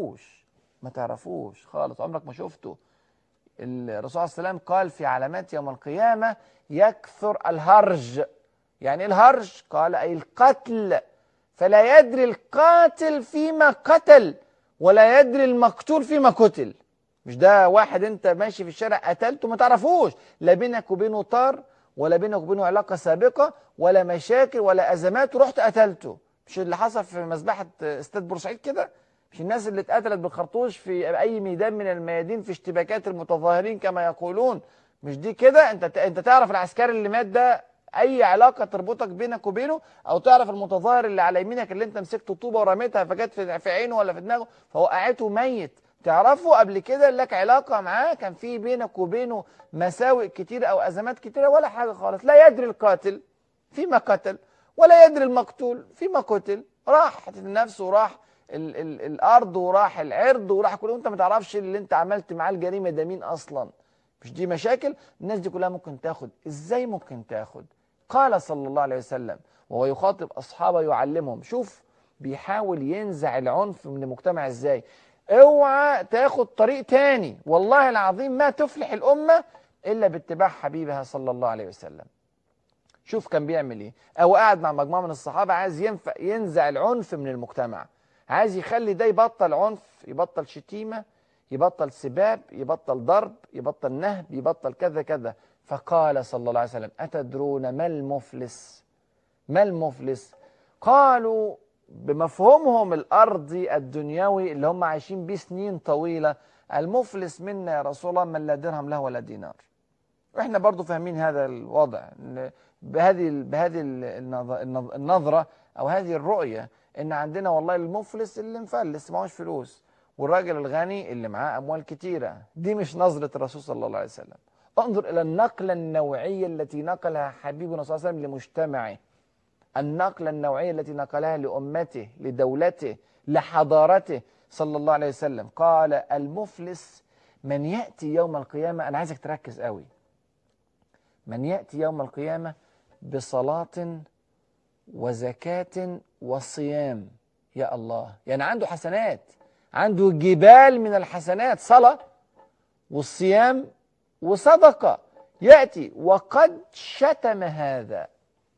Speaker 1: ما تعرفوش خالص، عمرك ما شفته. الرسول صلى الله عليه وسلم قال في علامات يوم القيامة يكثر الهرج. يعني ايه الهرج؟ قال أي القتل، فلا يدري القاتل فيما قتل ولا يدري المقتول فيما قتل. مش ده واحد انت ماشي في الشارع قتلته ما تعرفوش، لا بينك وبينه طار ولا بينك وبينه علاقة سابقة ولا مشاكل ولا أزمات ورحت قتلته. مش اللي حصل في مذبحة استاد بورسعيد كده؟ مش الناس اللي اتقتلت بالخرطوش في أي ميدان من الميادين في اشتباكات المتظاهرين كما يقولون؟ مش دي كده؟ انت تعرف العسكري اللي مات ده اي علاقه تربطك بينك وبينه؟ او تعرف المتظاهر اللي على يمينك اللي انت مسكته طوبه ورميتها فجت في عينه ولا في دماغه فوقعته ميت، تعرفه قبل كده لك علاقه معاه كان في بينك وبينه مساوئ كتير او ازمات كتيره؟ ولا حاجه خالص. لا يدري القاتل فيما قتل ولا يدري المقتول فيما قتل. راح النفس وراح الارض وراح العرض وراح كله، وانت ما تعرفش اللي انت عملت معاه الجريمه ده مين اصلا. مش دي مشاكل؟ الناس دي كلها ممكن تاخد. ازاي ممكن تاخد؟ قال صلى الله عليه وسلم وهو يخاطب اصحابه يعلمهم، شوف بيحاول ينزع العنف من المجتمع ازاي. اوعى تاخد طريق تاني، والله العظيم ما تفلح الامه الا باتباع حبيبها صلى الله عليه وسلم. شوف كان بيعمل ايه، او قاعد مع مجموعه من الصحابه عايز ينزع العنف من المجتمع، عايز يخلي ده يبطل عنف، يبطل شتيمه، يبطل سباب، يبطل ضرب، يبطل نهب، يبطل كذا كذا. فقال صلى الله عليه وسلم أتدرون ما المفلس؟ ما المفلس؟ قالوا بمفهومهم الأرضي الدنيوي اللي هم عايشين بيه سنين طويلة، المفلس منا يا رسول الله من لا درهم له ولا دينار. واحنا برضو فاهمين هذا الوضع بهذه النظرة أو هذه الرؤية، إن عندنا والله المفلس اللي مفلس معهوش فلوس، والراجل الغني اللي معاه أموال كتيرة. دي مش نظرة الرسول صلى الله عليه وسلم. انظر إلى النقلة النوعية التي نقلها حبيبنا صلى الله عليه وسلم لمجتمعه، النقلة النوعية التي نقلها لأمته، لدولته، لحضارته صلى الله عليه وسلم. قال المفلس من يأتي يوم القيامة، أنا عايزك تركز قوي، من يأتي يوم القيامة بصلاة وزكاة وصيام. يا الله، يعني عنده حسنات، عنده جبال من الحسنات، صلاة والصيام وصدقة. يأتي وقد شتم هذا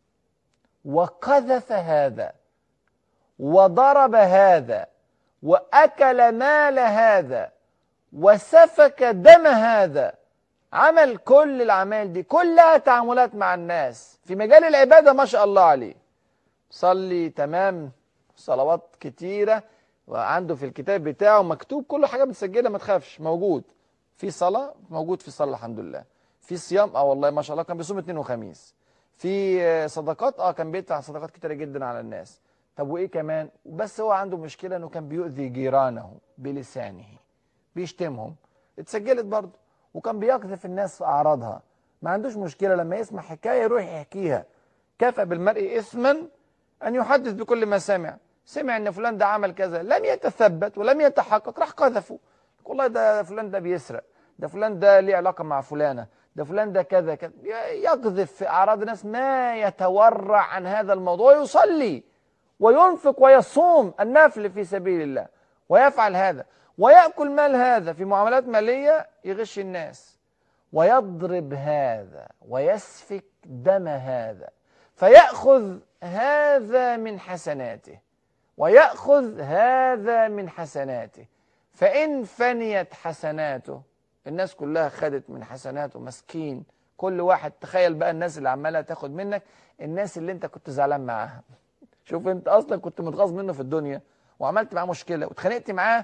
Speaker 1: وقذف هذا وضرب هذا وأكل مال هذا وسفك دم هذا، عمل كل الأعمال دي كلها تعاملات مع الناس في مجال العبادة ما شاء الله عليه، صلي تمام، صلوات كتيرة، وعنده في الكتاب بتاعه مكتوب كل حاجة متسجلة، ما تخافش، موجود في صلاة، موجود في صلاة الحمد لله، في صيام والله ما شاء الله كان بيصوم اثنين وخميس، في صدقات كان بيدفع صدقات كتيرة جدا على الناس، طب وإيه كمان؟ بس هو عنده مشكلة إنه كان بيؤذي جيرانه بلسانه، بيشتمهم، اتسجلت برضه، وكان بيقذف الناس في أعراضها. ما عندوش مشكلة لما يسمع حكاية يروح يحكيها. كفى بالمرء إثما أن يحدث بكل ما سمع إن فلان ده عمل كذا، لم يتثبت ولم يتحقق، راح قذفه. والله ده فلان ده بيسرق، ده فلان ده ليه علاقة مع فلانة، ده فلان ده كذا كذا، يقذف في أعراض الناس ما يتورع عن هذا الموضوع، يصلي وينفق ويصوم النافل في سبيل الله ويفعل هذا، ويأكل مال هذا في معاملات مالية، يغش الناس ويضرب هذا ويسفك دم هذا، فيأخذ هذا من حسناته ويأخذ هذا من حسناته. فإن فنيت حسناته، الناس كلها خدت من حسناته، مسكين كل واحد. تخيل بقى الناس اللي عمالة تاخد منك، الناس اللي انت كنت زعلان معاها. شوف انت اصلا كنت متغاظ منه في الدنيا وعملت معاه مشكلة واتخانقت معاه،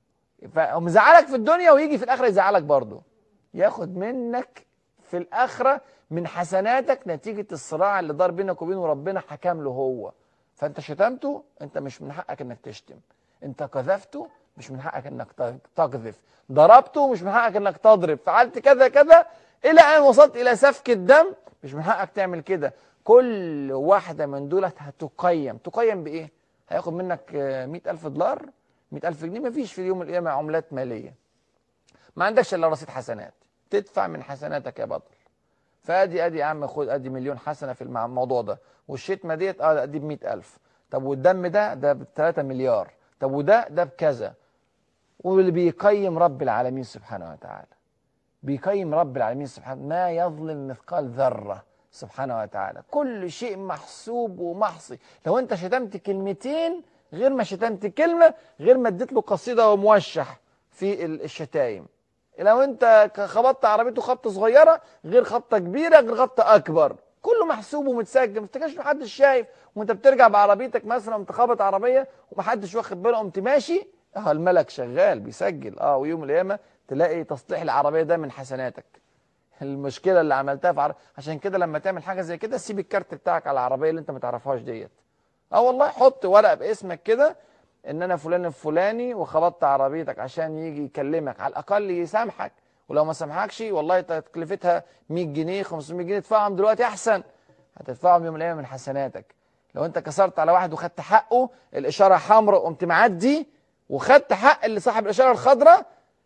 Speaker 1: فمزعلك في الدنيا ويجي في الآخرة يزعلك برضه، ياخد منك في الآخرة من حسناتك نتيجة الصراع اللي دار بينك وبينه ربنا حكم له هو. فانت شتمته، انت مش من حقك انك تشتم. انت قذفته، مش من حقك انك تقذف. ضربته، مش من حقك انك تضرب. فعلت كذا كذا الى ان وصلت الى سفك الدم، مش من حقك تعمل كده. كل واحدة من دولت تقيم بايه؟ هياخد منك 100,000 دولار، 100,000 جنيه، مفيش في اليوم القيامة عملات مالية. ما عندكش الا رصيد حسنات، تدفع من حسناتك يا بطل. فادي يا عم، خد ادي مليون حسنه في الموضوع ده، والشتمه ديت ادي ب 100,000. طب والدم ده ب 3 مليار. طب ده بكذا. واللي بيقيم رب العالمين سبحانه وتعالى، بيقيم رب العالمين سبحانه، ما يظلم مثقال ذره سبحانه وتعالى. كل شيء محسوب ومحصي. لو انت شتمت كلمتين غير ما شتمت كلمه، غير ما اديت له قصيده وموشح في الشتايم. لو انت خبطت عربيته خبطه صغيره غير خبطه كبيره غير خبطه اكبر، كله محسوب ومتسجل. ما تفتكرش محدش شايف وانت بترجع بعربيتك مثلا قمت خابط عربيه ومحدش واخد باله، قمت ماشي، الملك شغال بيسجل. ويوم القيامه تلاقي تصليح العربيه ده من حسناتك. المشكله اللي عملتها في عشان كده لما تعمل حاجه زي كده سيب الكارت بتاعك على العربيه اللي انت ما تعرفهاش ديت. والله حط ورقه باسمك كده ان انا فلان الفلاني وخبطت عربيتك، عشان يجي يكلمك على الاقل يسامحك. ولو ما سامحكش والله تكلفتها 100 جنيه 500 جنيه تدفعهم دلوقتي احسن، هتدفعهم يوم الايام من حسناتك. لو انت كسرت على واحد وخدت حقه، الاشاره حمراء قمت معدي وخدت حق اللي صاحب الاشاره الخضراء،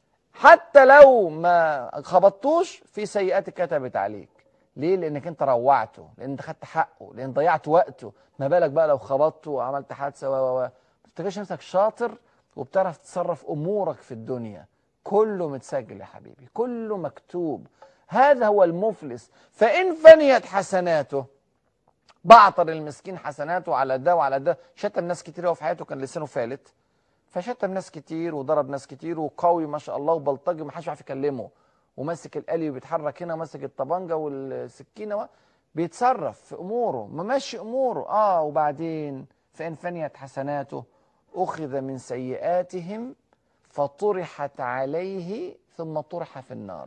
Speaker 1: حتى لو ما خبطتوش في سيئات اتكتبت عليك. ليه؟ لانك انت روعته، لان انت خدت حقه، لان ضيعت وقته. ما بالك بقى لو خبطته وعملت حادثه ما تفتكرش نفسك شاطر وبتعرف تتصرف امورك في الدنيا. كله متسجل يا حبيبي، كله مكتوب. هذا هو المفلس. فان فنيت حسناته، بعطر المسكين حسناته على ده وعلى ده. شتم ناس كتير قوي في حياته كان لسانه فالت، فشتم ناس كتير وضرب ناس كتير وقوي ما شاء الله وبلطجي ما حدش عارف يكلمه، وماسك الآلي وبيتحرك هنا وماسك الطبنجه والسكينه بيتصرف في اموره، ممشي اموره. وبعدين فإن فنيت حسناته أخذ من سيئاتهم فطرحت عليه ثم طرح في النار.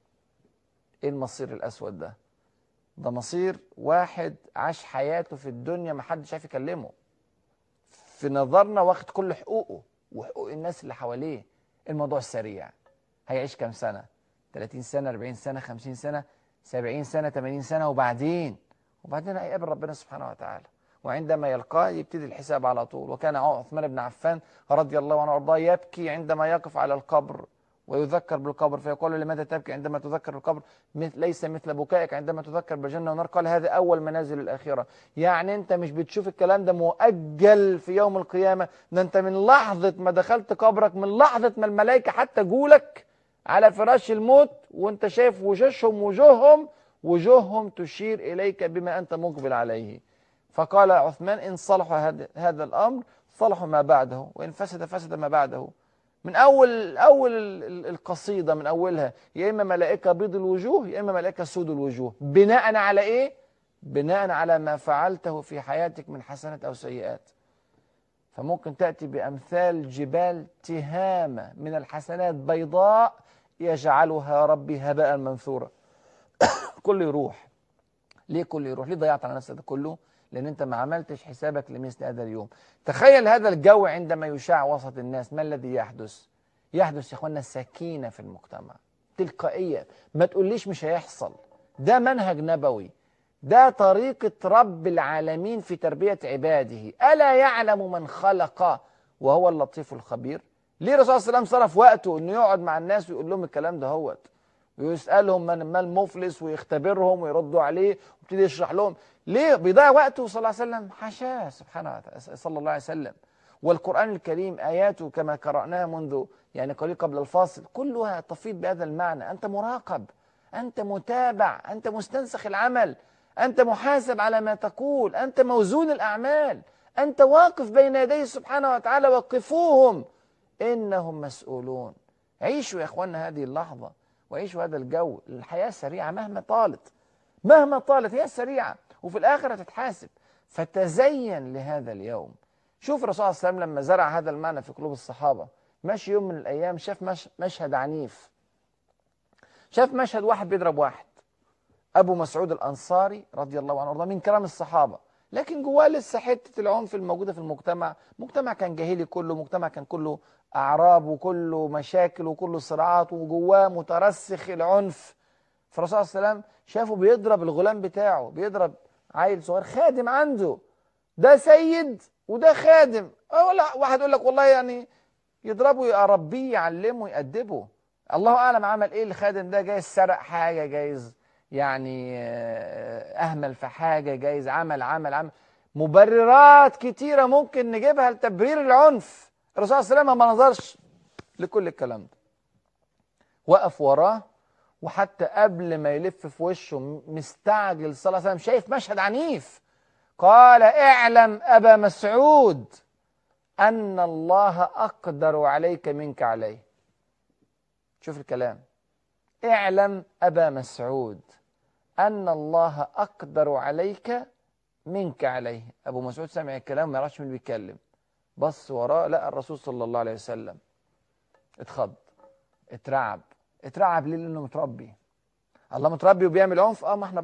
Speaker 1: ايه المصير الأسود ده؟ ده مصير واحد عاش حياته في الدنيا ما حدش عارف يكلمه، في نظرنا واخد كل حقوقه وحقوق الناس اللي حواليه. الموضوع سريع. هيعيش كام سنة؟ 30 سنة، 40 سنة، 50 سنة، 70 سنة، 80 سنة، وبعدين هيقابل ربنا سبحانه وتعالى، وعندما يلقاه يبتدي الحساب على طول. وكان عثمان بن عفان رضي الله عنه وارضاه يبكي عندما يقف على القبر ويذكر بالقبر، فيقول له: لماذا تبكي عندما تذكر القبر؟ ليس مثل بكائك عندما تذكر بالجنة والنار. قال: هذا أول منازل الآخرة. يعني أنت مش بتشوف الكلام ده مؤجل في يوم القيامة، ده أنت من لحظة ما دخلت قبرك، من لحظة ما الملائكة حتى جولك على فراش الموت وأنت شايف وجوههم تشير إليك بما أنت مقبل عليه. فقال عثمان: إن صلح هذا الأمر صلح ما بعده، وإن فسد ما بعده. من أول القصيدة من أولها، يا إما ملائكة بيض الوجوه يا إما ملائكة سود الوجوه. بناء على إيه؟ بناء على ما فعلته في حياتك من حسنات أو سيئات. فممكن تأتي بأمثال جبال تهامة من الحسنات بيضاء يجعلها ربي هباء منثورا. كله يروح. ليه كله يروح؟ ليه ضيعت على نفسك ده كله؟ لأن أنت ما عملتش حسابك لمثل هذا اليوم. تخيل هذا الجو عندما يشاع وسط الناس، ما الذي يحدث؟ يحدث يا إخوانا سكينة في المجتمع، تلقائية. ما تقوليش مش هيحصل، ده منهج نبوي، ده طريقة رب العالمين في تربية عباده. ألا يعلم من خلق وهو اللطيف الخبير؟ ليه الرسول صلى الله عليه وسلم صرف وقته انه يقعد مع الناس ويقول لهم الكلام ده هوت، ويسألهم من ما المفلس، ويختبرهم ويردوا عليه، ويبتدي يشرح لهم؟ ليه بيضيع وقته صلى الله عليه وسلم؟ حاشاه سبحانه صلى الله عليه وسلم. والقرآن الكريم آياته كما قرأناها منذ يعني قليل قبل الفاصل كلها تفيض بهذا المعنى. أنت مراقب، أنت متابع، أنت مستنسخ العمل، أنت محاسب على ما تقول، أنت موزون الأعمال، أنت واقف بين يديه سبحانه وتعالى. وقفوهم إنهم مسؤولون. عيشوا يا إخواننا هذه اللحظة، وعيشوا هذا الجو. الحياة سريعة مهما طالت، مهما طالت هي سريعة، وفي الآخرة تتحاسب. فتزين لهذا اليوم. شوف الرسول صلى الله عليه وسلم لما زرع هذا المعنى في قلوب الصحابة، ماشي يوم من الأيام شاف مشهد عنيف، شاف مشهد واحد بيضرب واحد. أبو مسعود الأنصاري رضي الله عنه وارضاه من كرام الصحابة، لكن جواه لسه حتة العنف الموجودة في المجتمع. مجتمع كان جاهلي كله، مجتمع كان كله أعراب وكله مشاكل وكله صراعات، وجواه مترسخ العنف. فالرسول صلى الله عليه وسلم شافه بيضرب الغلام بتاعه، بيضرب عيل صغير خادم عنده، ده سيد وده خادم. ولا واحد يقول لك والله يعني يضربه يربيه يعلمه يأدبه، الله أعلم عمل إيه الخادم ده، جايز سرق حاجة، جايز يعني أهمل في حاجة، جايز عمل مبررات كتيرة ممكن نجيبها لتبرير العنف. الرسول صلى الله عليه وسلم ما نظرش لكل الكلام ده، وقف وراه، وحتى قبل ما يلف في وشه مستعجل صلى الله عليه وسلم، شايف مشهد عنيف، قال: اعلم أبا مسعود أن الله أقدر عليك منك عليه. شوف الكلام، اعلم أبا مسعود أن الله أقدر عليك منك عليه. أبو مسعود سمع الكلام ما يعرفش مين بيتكلم، بص وراه لقى الرسول صلى الله عليه وسلم، اتخض، اترعب ليه؟ لأنه متربي. الله متربي وبيعمل عنف؟ ما احنا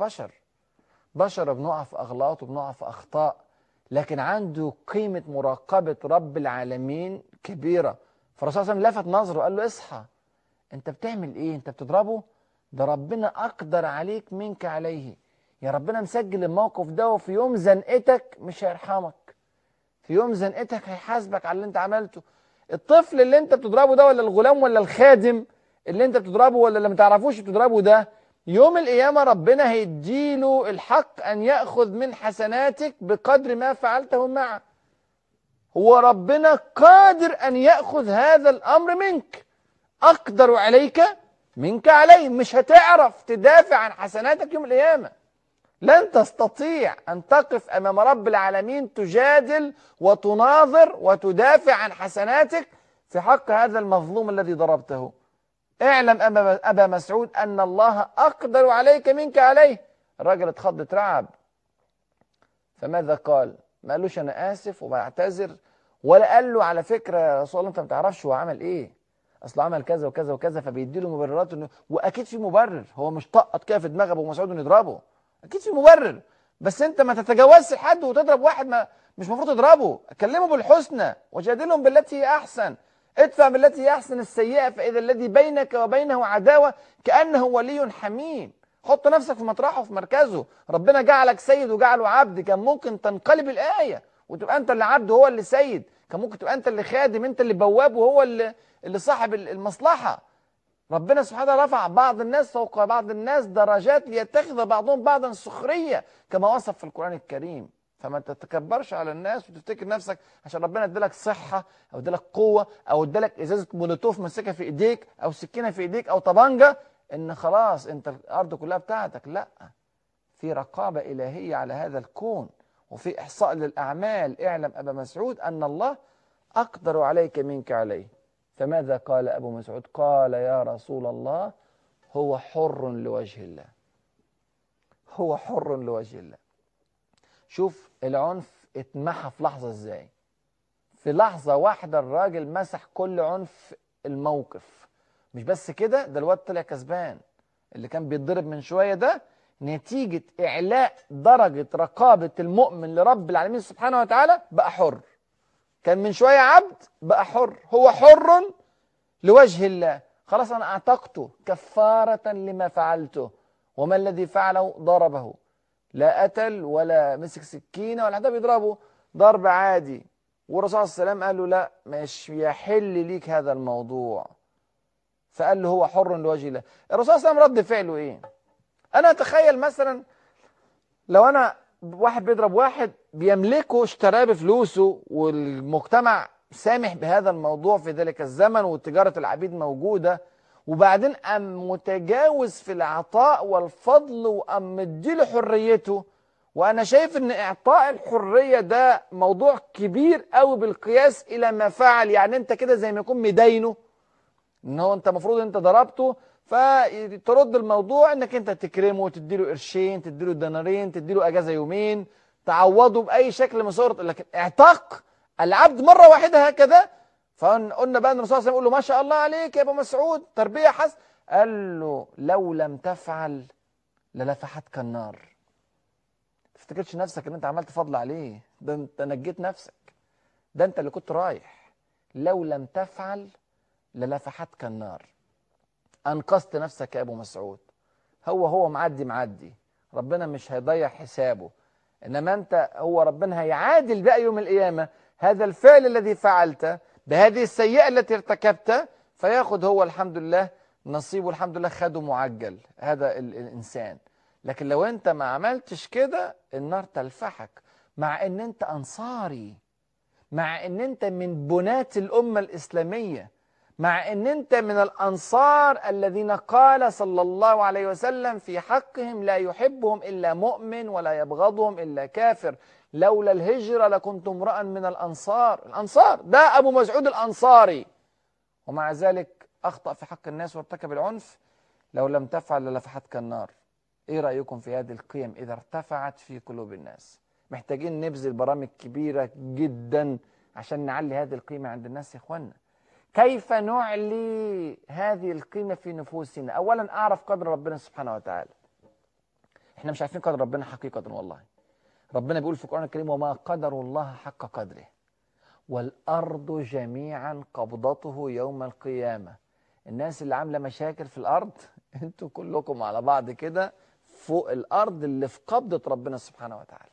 Speaker 1: بشر بنقع في أغلاط وبنقع في أخطاء، لكن عنده قيمة مراقبة رب العالمين كبيرة. فالرسول صلى الله عليه وسلم لفت نظره قال له: اصحى، انت بتعمل ايه؟ انت بتضربه؟ ده ربنا أقدر عليك منك عليه. يا ربنا مسجل الموقف ده، وفي يوم زنقتك مش هيرحمك، في يوم زنقتك هيحاسبك على اللي انت عملته. الطفل اللي انت بتضربه ده، ولا الغلام، ولا الخادم اللي انت بتضربه، ولا اللي ما تعرفوش بتضربه ده، يوم القيامة ربنا هيديله الحق أن يأخذ من حسناتك بقدر ما فعلته معه. هو ربنا قادر أن يأخذ هذا الأمر منك، أقدر عليك منك عليه. مش هتعرف تدافع عن حسناتك يوم القيامة، لن تستطيع أن تقف أمام رب العالمين تجادل وتناظر وتدافع عن حسناتك في حق هذا المظلوم الذي ضربته. اعلم أبا مسعود أن الله أقدر عليك منك عليه. الراجل اتخض اترعب، فماذا قال؟ ما قالوش أنا آسف وبعتذر، ولا قال له على فكرة يا رسول الله أنت ما تعرفش هو عمل إيه، أصل عمل كذا وكذا وكذا، فبيدي له مبررات. وأكيد في مبرر، هو مش طقط كده في دماغ أبو مسعود إنه يضربه، أكيد في مبرر. بس أنت ما تتجاوزش حد وتضرب واحد ما مش المفروض تضربه. كلمه بالحسنى وجادلهم بالتي هي أحسن، ادفع بالتي هي أحسن السيئة، فإذا الذي بينك وبينه عداوة كأنه ولي حميم. حط نفسك في مطرحه وفي مركزه. ربنا جعلك سيد وجعله عبد، كان ممكن تنقلب الآية وتبقى أنت اللي عبد وهو اللي سيد، كان ممكن تبقى أنت اللي خادم، أنت اللي بواب وهو اللي صاحب المصلحة. ربنا سبحانه وتعالى رفع بعض الناس فوق بعض الناس درجات ليتخذ بعضهم بعضا سخرية كما وصف في القرآن الكريم. فما تتكبرش على الناس وتفتكر نفسك عشان ربنا ادالك صحة او ادالك قوة او ادالك ازازة مولوتوف ماسكها في ايديك او سكينة في ايديك او طبنجة ان خلاص انت الارض كلها بتاعتك. لا، في رقابة الهية على هذا الكون، وفي احصاء للاعمال. اعلم ابا مسعود ان الله اقدر عليك منك عليه. فماذا قال ابو مسعود؟ قال: يا رسول الله هو حر لوجه الله، هو حر لوجه الله. شوف العنف اتمحى في لحظة ازاي، في لحظة واحدة الراجل مسح كل عنف الموقف. مش بس كده، ده الواد طلع كسبان، اللي كان بيتضرب من شوية ده نتيجة إعلاء درجة رقابة المؤمن لرب العالمين سبحانه وتعالى بقى حر. كان من شوية عبد بقى حر، هو حر لوجه الله، خلاص أنا أعتقته كفارة لما فعلته. وما الذي فعله؟ ضربه، لا قتل ولا مسك سكينة ولا حتى بيضربه ضرب عادي. والرسول صلى الله عليه وسلم قال له لا مش يحل ليك هذا الموضوع، فقال له هو حر لوجه الله. الرسول صلى الله عليه وسلم رد فعله ايه؟ انا اتخيل مثلا لو انا واحد بيضرب واحد بيملكه، اشتراه بفلوسه، والمجتمع سامح بهذا الموضوع في ذلك الزمن وتجارة العبيد موجودة، وبعدين قام متجاوز في العطاء والفضل وقام مديله حريته. وانا شايف ان اعطاء الحرية ده موضوع كبير قوي بالقياس الى ما فعل. يعني انت كده زي ما يكون مدينه، ان هو انت المفروض انت ضربته، فترد الموضوع انك انت تكرمه وتديله قرشين، تديله دينارين، تديله اجازه يومين، تعوضه باي شكل من صور. لكن اعتاق العبد مره واحده هكذا. فقلنا بقى ان الرسول صلى الله عليه وسلم يقول له ما شاء الله عليك يا ابو مسعود، تربيه حسن. قال له لو لم تفعل للفحتك النار. ما تفتكرش نفسك ان انت عملت فضل عليه، ده انت نجيت نفسك، ده انت اللي كنت رايح. لو لم تفعل للفحتك النار، أنقذت نفسك يا أبو مسعود. هو معدي، ربنا مش هيضيع حسابه، إنما أنت هو ربنا هيعادل بقى يوم القيامة هذا الفعل الذي فعلته بهذه السيئة التي ارتكبت، فياخد هو الحمد لله نصيبه، الحمد لله خده معجل هذا الإنسان. لكن لو أنت ما عملتش كده النار تلفحك، مع أن أنت أنصاري، مع أن أنت من بناة الأمة الإسلامية، مع أن أنت من الأنصار الذين قال صلى الله عليه وسلم في حقهم لا يحبهم إلا مؤمن ولا يبغضهم إلا كافر، لولا الهجرة لكنت امرأ من الأنصار. الأنصار ده أبو مسعود الأنصاري، ومع ذلك أخطأ في حق الناس وارتكب العنف. لو لم تفعل للفحتك النار. إيه رأيكم في هذه القيم إذا ارتفعت في قلوب الناس؟ محتاجين نبذل برامج كبيرة جدا عشان نعلي هذه القيمة عند الناس يا إخوانا. كيف نعلي هذه القيمة في نفوسنا؟ أولا أعرف قدر ربنا سبحانه وتعالى. إحنا مش عارفين قدر ربنا حقيقة والله. ربنا بيقول في القرآن الكريم وما قدر الله حق قدره والأرض جميعا قبضته يوم القيامة. الناس اللي عاملة مشاكل في الأرض انتوا كلكم على بعض كده فوق الأرض اللي في قبضة ربنا سبحانه وتعالى.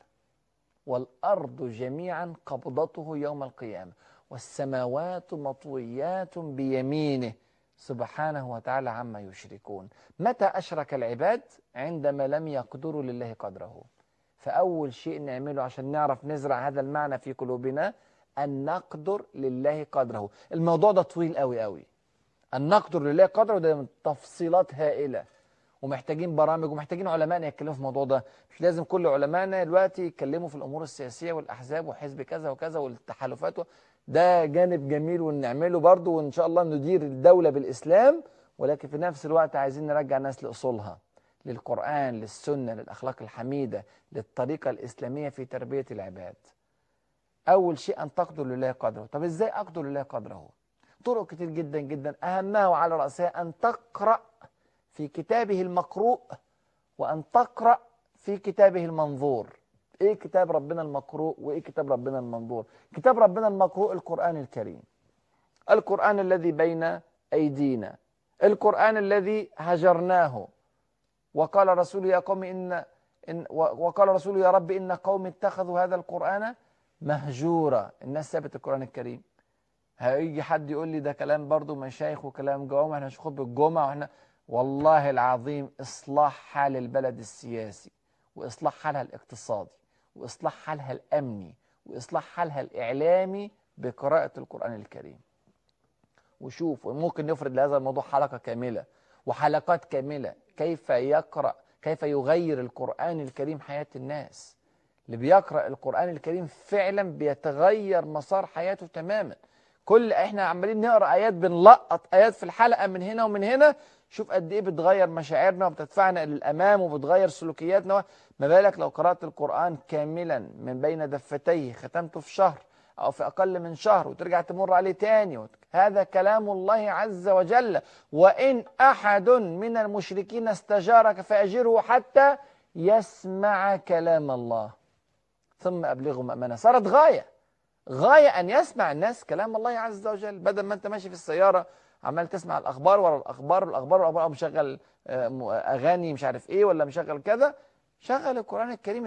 Speaker 1: والأرض جميعا قبضته يوم القيامة والسماوات مطويات بيمينه سبحانه وتعالى عما يشركون. متى أشرك العباد؟ عندما لم يقدروا لله قدره. فأول شيء نعمله عشان نعرف نزرع هذا المعنى في قلوبنا أن نقدر لله قدره. الموضوع ده طويل قوي قوي، أن نقدر لله قدره ده من تفصيلات هائلة، ومحتاجين برامج ومحتاجين علماء يتكلموا في الموضوع ده. مش لازم كل علمائنا دلوقتي يتكلموا في الأمور السياسية والأحزاب وحزب كذا وكذا والتحالفات، ده جانب جميل ونعمله برضه، وإن شاء الله ندير الدولة بالإسلام، ولكن في نفس الوقت عايزين نرجع الناس لأصولها، للقرآن، للسنة، للأخلاق الحميدة، للطريقة الإسلامية في تربية العباد. أول شيء أن تقدر لله قدره. طب إزاي أقدر لله قدره؟ طرق كتير جدا جدا، أهمها وعلى رأسها أن تقرأ في كتابه المقروء وأن تقرأ في كتابه المنظور. إيه كتاب ربنا المقروء وإيه كتاب ربنا المنظور؟ كتاب ربنا المقروء القرآن الكريم، القرآن الذي بين أيدينا، القرآن الذي هجرناه. وقال رسول يا قوم وقال رسول يا رب إن قوم اتخذوا هذا القرآن مهجورا. الناس سابت القرآن الكريم. هيجي حد يقول لي ده كلام برضو مشايخ وكلام جوامع، احنا مش خطبة الجمعة واحنا والله العظيم إصلاح حال البلد السياسي وإصلاح حالها الاقتصادي وإصلاح حالها الأمني وإصلاح حالها الإعلامي بقراءة القرآن الكريم. وشوف، وممكن نفرد لهذا الموضوع حلقة كاملة وحلقات كاملة، كيف يقرأ، كيف يغير القرآن الكريم حياة الناس. اللي بيقرأ القرآن الكريم فعلا بيتغير مسار حياته تماما. احنا عمالين نقرأ آيات، بنلقط آيات في الحلقة من هنا ومن هنا، شوف قد ايه بتغير مشاعرنا وبتدفعنا للأمام وبتغير سلوكياتنا. ما بالك لو قرأت القرآن كاملا من بين دفتيه، ختمته في شهر أو في أقل من شهر وترجع تمر عليه تاني. هذا كلام الله عز وجل. وإن أحد من المشركين استجارك فأجره حتى يسمع كلام الله ثم أبلغه مأمنة. صارت غاية أن يسمع الناس كلام الله عز وجل، بدل ما أنت ماشي في السيارة عمال تسمع الأخبار ورا الأخبار والأخبار والأخبار، أو مشغل أغاني مش عارف إيه، ولا مشغل كذا. شغل القرآن الكريم،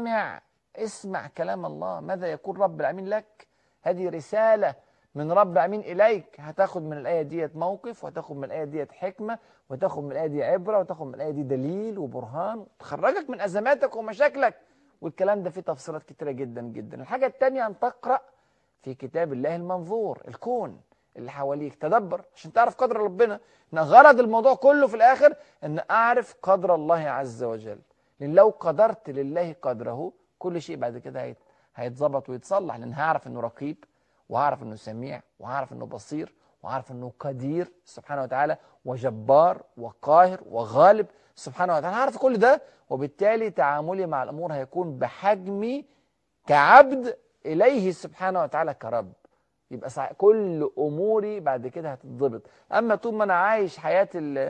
Speaker 1: اسمع كلام الله، ماذا يقول رب العالمين لك. هذه رسالة من رب العالمين إليك. هتاخد من الآية ديت موقف، وهتاخد من الآية ديت حكمة، وتاخد من الآية دي عبرة، وتاخد من الآية دي دليل وبرهان تخرجك من أزماتك ومشاكلك. والكلام ده فيه تفصيلات كتيرة جدا جدا. الحاجة التانية أن تقرأ في كتاب الله المنظور، الكون اللي حواليك، تدبر عشان تعرف قدر ربنا. إن غرض الموضوع كله في الآخر أن أعرف قدر الله عز وجل، لأن لو قدرت لله قدره كل شيء بعد كده هيتظبط ويتصلح، لأن هعرف أنه رقيب، وهعرف أنه سميع، وهعرف أنه بصير، وهعرف أنه قدير سبحانه وتعالى، وجبار وقاهر وغالب سبحانه وتعالى. هعرف كل ده، وبالتالي تعاملي مع الأمور هيكون بحجمي كعبد إليه سبحانه وتعالى كرب. يبقى كل أموري بعد كده هتتضبط. أما طول ما أنا عايش حياة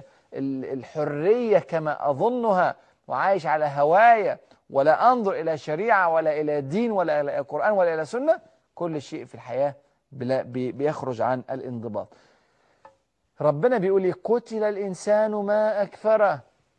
Speaker 1: الحرية كما أظنها، وعايش على هوايا، ولا أنظر إلى شريعة ولا إلى دين ولا إلى قرآن ولا إلى سنة، كل شيء في الحياة بيخرج عن الانضباط. ربنا بيقول قتل الإنسان ما أكفره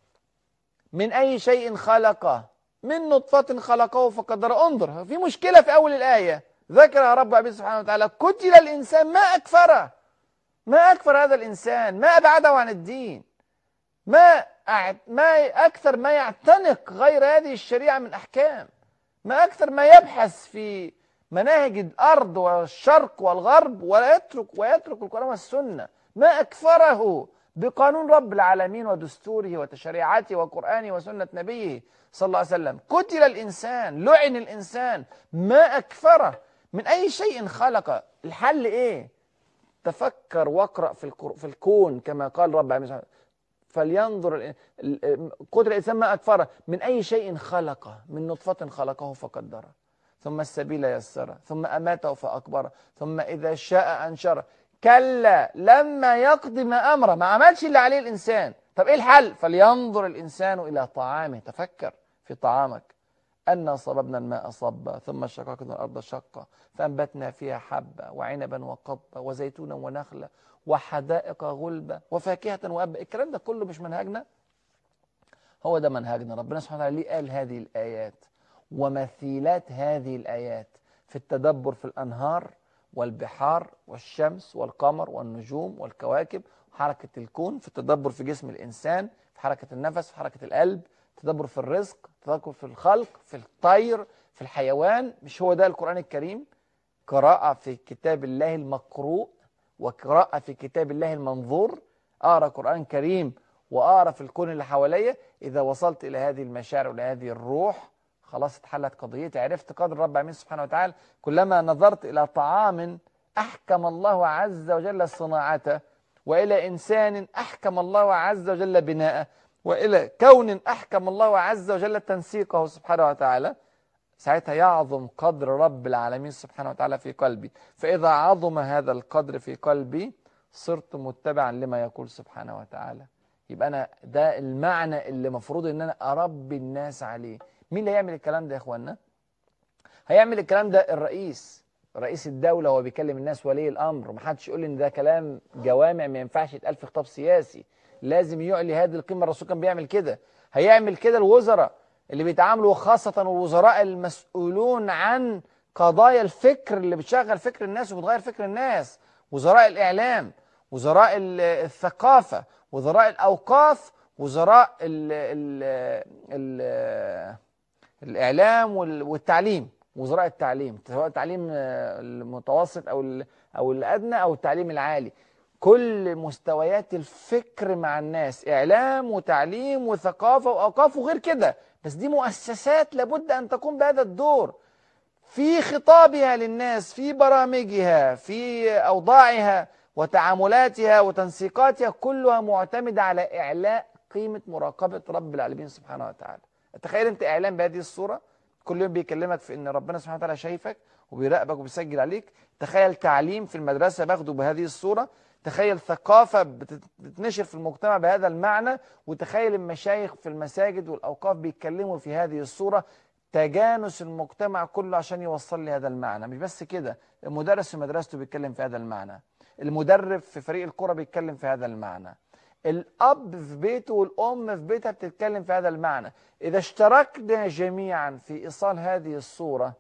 Speaker 1: من أي شيء خلقه من نطفة خلقه فقدره. انظر، في مشكلة في أول الآية ذكر رب العالمين سبحانه وتعالى قتل الإنسان ما أكفره. ما أكفر هذا الإنسان، ما أبعده عن الدين، ما أكثر ما يعتنق غير هذه الشريعة من أحكام، ما أكثر ما يبحث في مناهج الأرض والشرق والغرب ويترك القرآن والسنة. ما أكفره بقانون رب العالمين ودستوره وتشريعاته وقرآنه وسنة نبيه صلى الله عليه وسلم. قتل الإنسان، لعن الإنسان، ما أكفره من أي شيء خلق. الحل إيه؟ تفكر واقرأ في الكون كما قال رب العالمين فلينظر. قتل الإنسان ما أكفره من أي شيء خلقه من نطفة خلقه فقدره ثم السبيل يسره ثم أماته فأكبره ثم إذا شاء أنشره كلا لما يقض ما أمره. ما عملش اللي عليه الإنسان. طب إيه الحل؟ فلينظر الإنسان إلى طعامه. تفكر في طعامك. أنا صببنا الماء صبا ثم شققنا الأرض شقا فأنبتنا فيها حبا وعنبا وقضبا وزيتونا ونخلا وحدائق غلبا وفاكهة وأبا. الكلام ده كله مش منهجنا؟ هو ده منهجنا. ربنا سبحانه وتعالى ليه قال هذه الآيات ومثيلات هذه الآيات في التدبر في الأنهار والبحار والشمس والقمر والنجوم والكواكب وحركة الكون، في التدبر في جسم الإنسان، في حركة النفس، في حركة القلب، تدبر في الرزق، تدبر في الخلق، في الطير، في الحيوان. مش هو ده القرآن الكريم؟ قراءة في كتاب الله المقروء وقراءة في كتاب الله المنظور. أقرأ قرآن كريم وأقرأ في الكون اللي حواليا. إذا وصلت إلى هذه المشاعر وإلى هذه الروح خلاص اتحلت قضيتي، عرفت قدر رب العالمين سبحانه وتعالى. كلما نظرت إلى طعام أحكم الله عز وجل صناعته، وإلى إنسان أحكم الله عز وجل بناءه، وإلى كون أحكم الله عز وجل تنسيقه سبحانه وتعالى، ساعتها يعظم قدر رب العالمين سبحانه وتعالى في قلبي. فإذا عظم هذا القدر في قلبي صرت متبعا لما يقول سبحانه وتعالى. يبقى أنا ده المعنى اللي مفروض إن أنا أربي الناس عليه. مين اللي هيعمل الكلام ده يا إخوانا؟ هيعمل الكلام ده رئيس الدولة وهو بيكلم الناس، ولي الأمر. محدش يقول إن ده كلام جوامع ما ينفعش يتقال في خطاب سياسي، لازم يعلي هذه القيمة. الرسول كان بيعمل كده. هيعمل كده الوزراء اللي بيتعاملوا، خاصة الوزراء المسؤولون عن قضايا الفكر اللي بتشغل فكر الناس وبتغير فكر الناس، وزراء الإعلام، وزراء الثقافة، وزراء الأوقاف، وزراء الإعلام والتعليم، وزراء التعليم، سواء التعليم المتوسط أو الأدنى أو التعليم العالي. كل مستويات الفكر مع الناس، إعلام وتعليم وثقافة وأوقاف وغير كده. بس دي مؤسسات لابد أن تقوم بهذا الدور في خطابها للناس، في برامجها، في أوضاعها وتعاملاتها وتنسيقاتها، كلها معتمدة على إعلاء قيمة مراقبة رب العالمين سبحانه وتعالى. تخيل أنت إعلام بهذه الصورة، كل يوم بيكلمك في أن ربنا سبحانه وتعالى شايفك وبيراقبك وبيسجل عليك. تخيل تعليم في المدرسة باخده بهذه الصورة. تخيل ثقافة بتنشر في المجتمع بهذا المعنى، وتخيل المشايخ في المساجد والأوقاف بيتكلموا في هذه الصورة، تجانس المجتمع كله عشان يوصل لي هذا المعنى. مش بس كده، المدرس في مدرسته بيتكلم في هذا المعنى، المدرب في فريق الكرة بيتكلم في هذا المعنى، الأب في بيته والأم في بيتها بتتكلم في هذا المعنى. إذا اشتركنا جميعا في إيصال هذه الصورة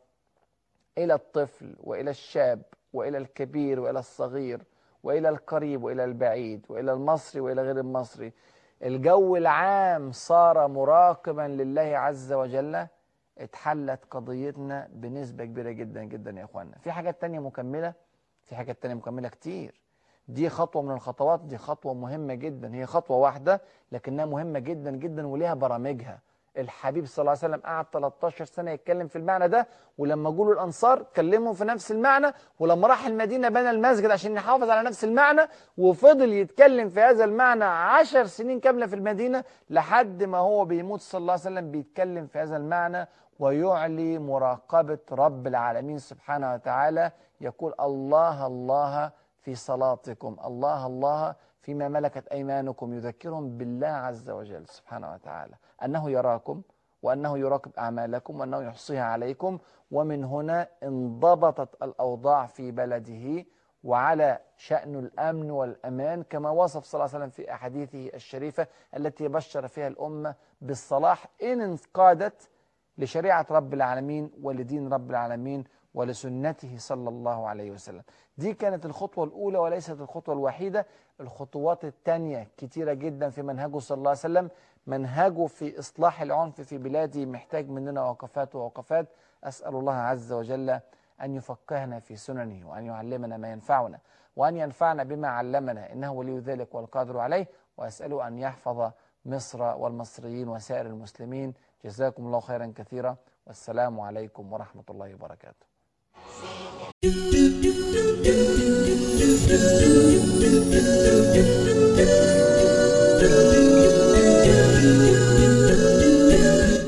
Speaker 1: إلى الطفل وإلى الشاب وإلى الكبير وإلى الصغير وإلى القريب وإلى البعيد وإلى المصري وإلى غير المصري، الجو العام صار مراقبا لله عز وجل، اتحلت قضيتنا بنسبة كبيرة جدا جدا يا إخوانا. في حاجات تانية مكملة، في حاجات تانية مكملة كتير. دي خطوة من الخطوات، دي خطوة مهمة جدا، هي خطوة واحدة لكنها مهمة جدا جدا وليها برامجها. الحبيب صلى الله عليه وسلم قعد 13 سنة يتكلم في المعنى ده، ولما جولوا الأنصار كلموا في نفس المعنى، ولما راح المدينة بنى المسجد عشان يحافظ على نفس المعنى، وفضل يتكلم في هذا المعنى 10 سنين كاملة في المدينة، لحد ما هو بيموت صلى الله عليه وسلم بيتكلم في هذا المعنى ويعلي مراقبة رب العالمين سبحانه وتعالى. يقول الله الله في صلاتكم، الله الله فيما ملكت أيمانكم، يذكرهم بالله عز وجل سبحانه وتعالى أنه يراكم وأنه يراقب أعمالكم وأنه يحصيها عليكم. ومن هنا انضبطت الأوضاع في بلده وعلى شأن الأمن والأمان، كما وصف صلى الله عليه وسلم في أحاديثه الشريفة التي بشر فيها الأمة بالصلاح إن انقادت لشريعة رب العالمين ولدين رب العالمين ولسنته صلى الله عليه وسلم. دي كانت الخطوة الأولى وليست الخطوة الوحيدة. الخطوات الثانية كتيرة جدا في منهجه صلى الله عليه وسلم. منهجه في إصلاح العنف في بلاده محتاج مننا وقفات ووقفات. أسأل الله عز وجل أن يفقهنا في سننه وأن يعلمنا ما ينفعنا وأن ينفعنا بما علمنا، إنه ولي ذلك والقادر عليه. وأسأله أن يحفظ مصر والمصريين وسائر المسلمين. جزاكم الله خيرا كثيرا، والسلام عليكم ورحمة الله وبركاته.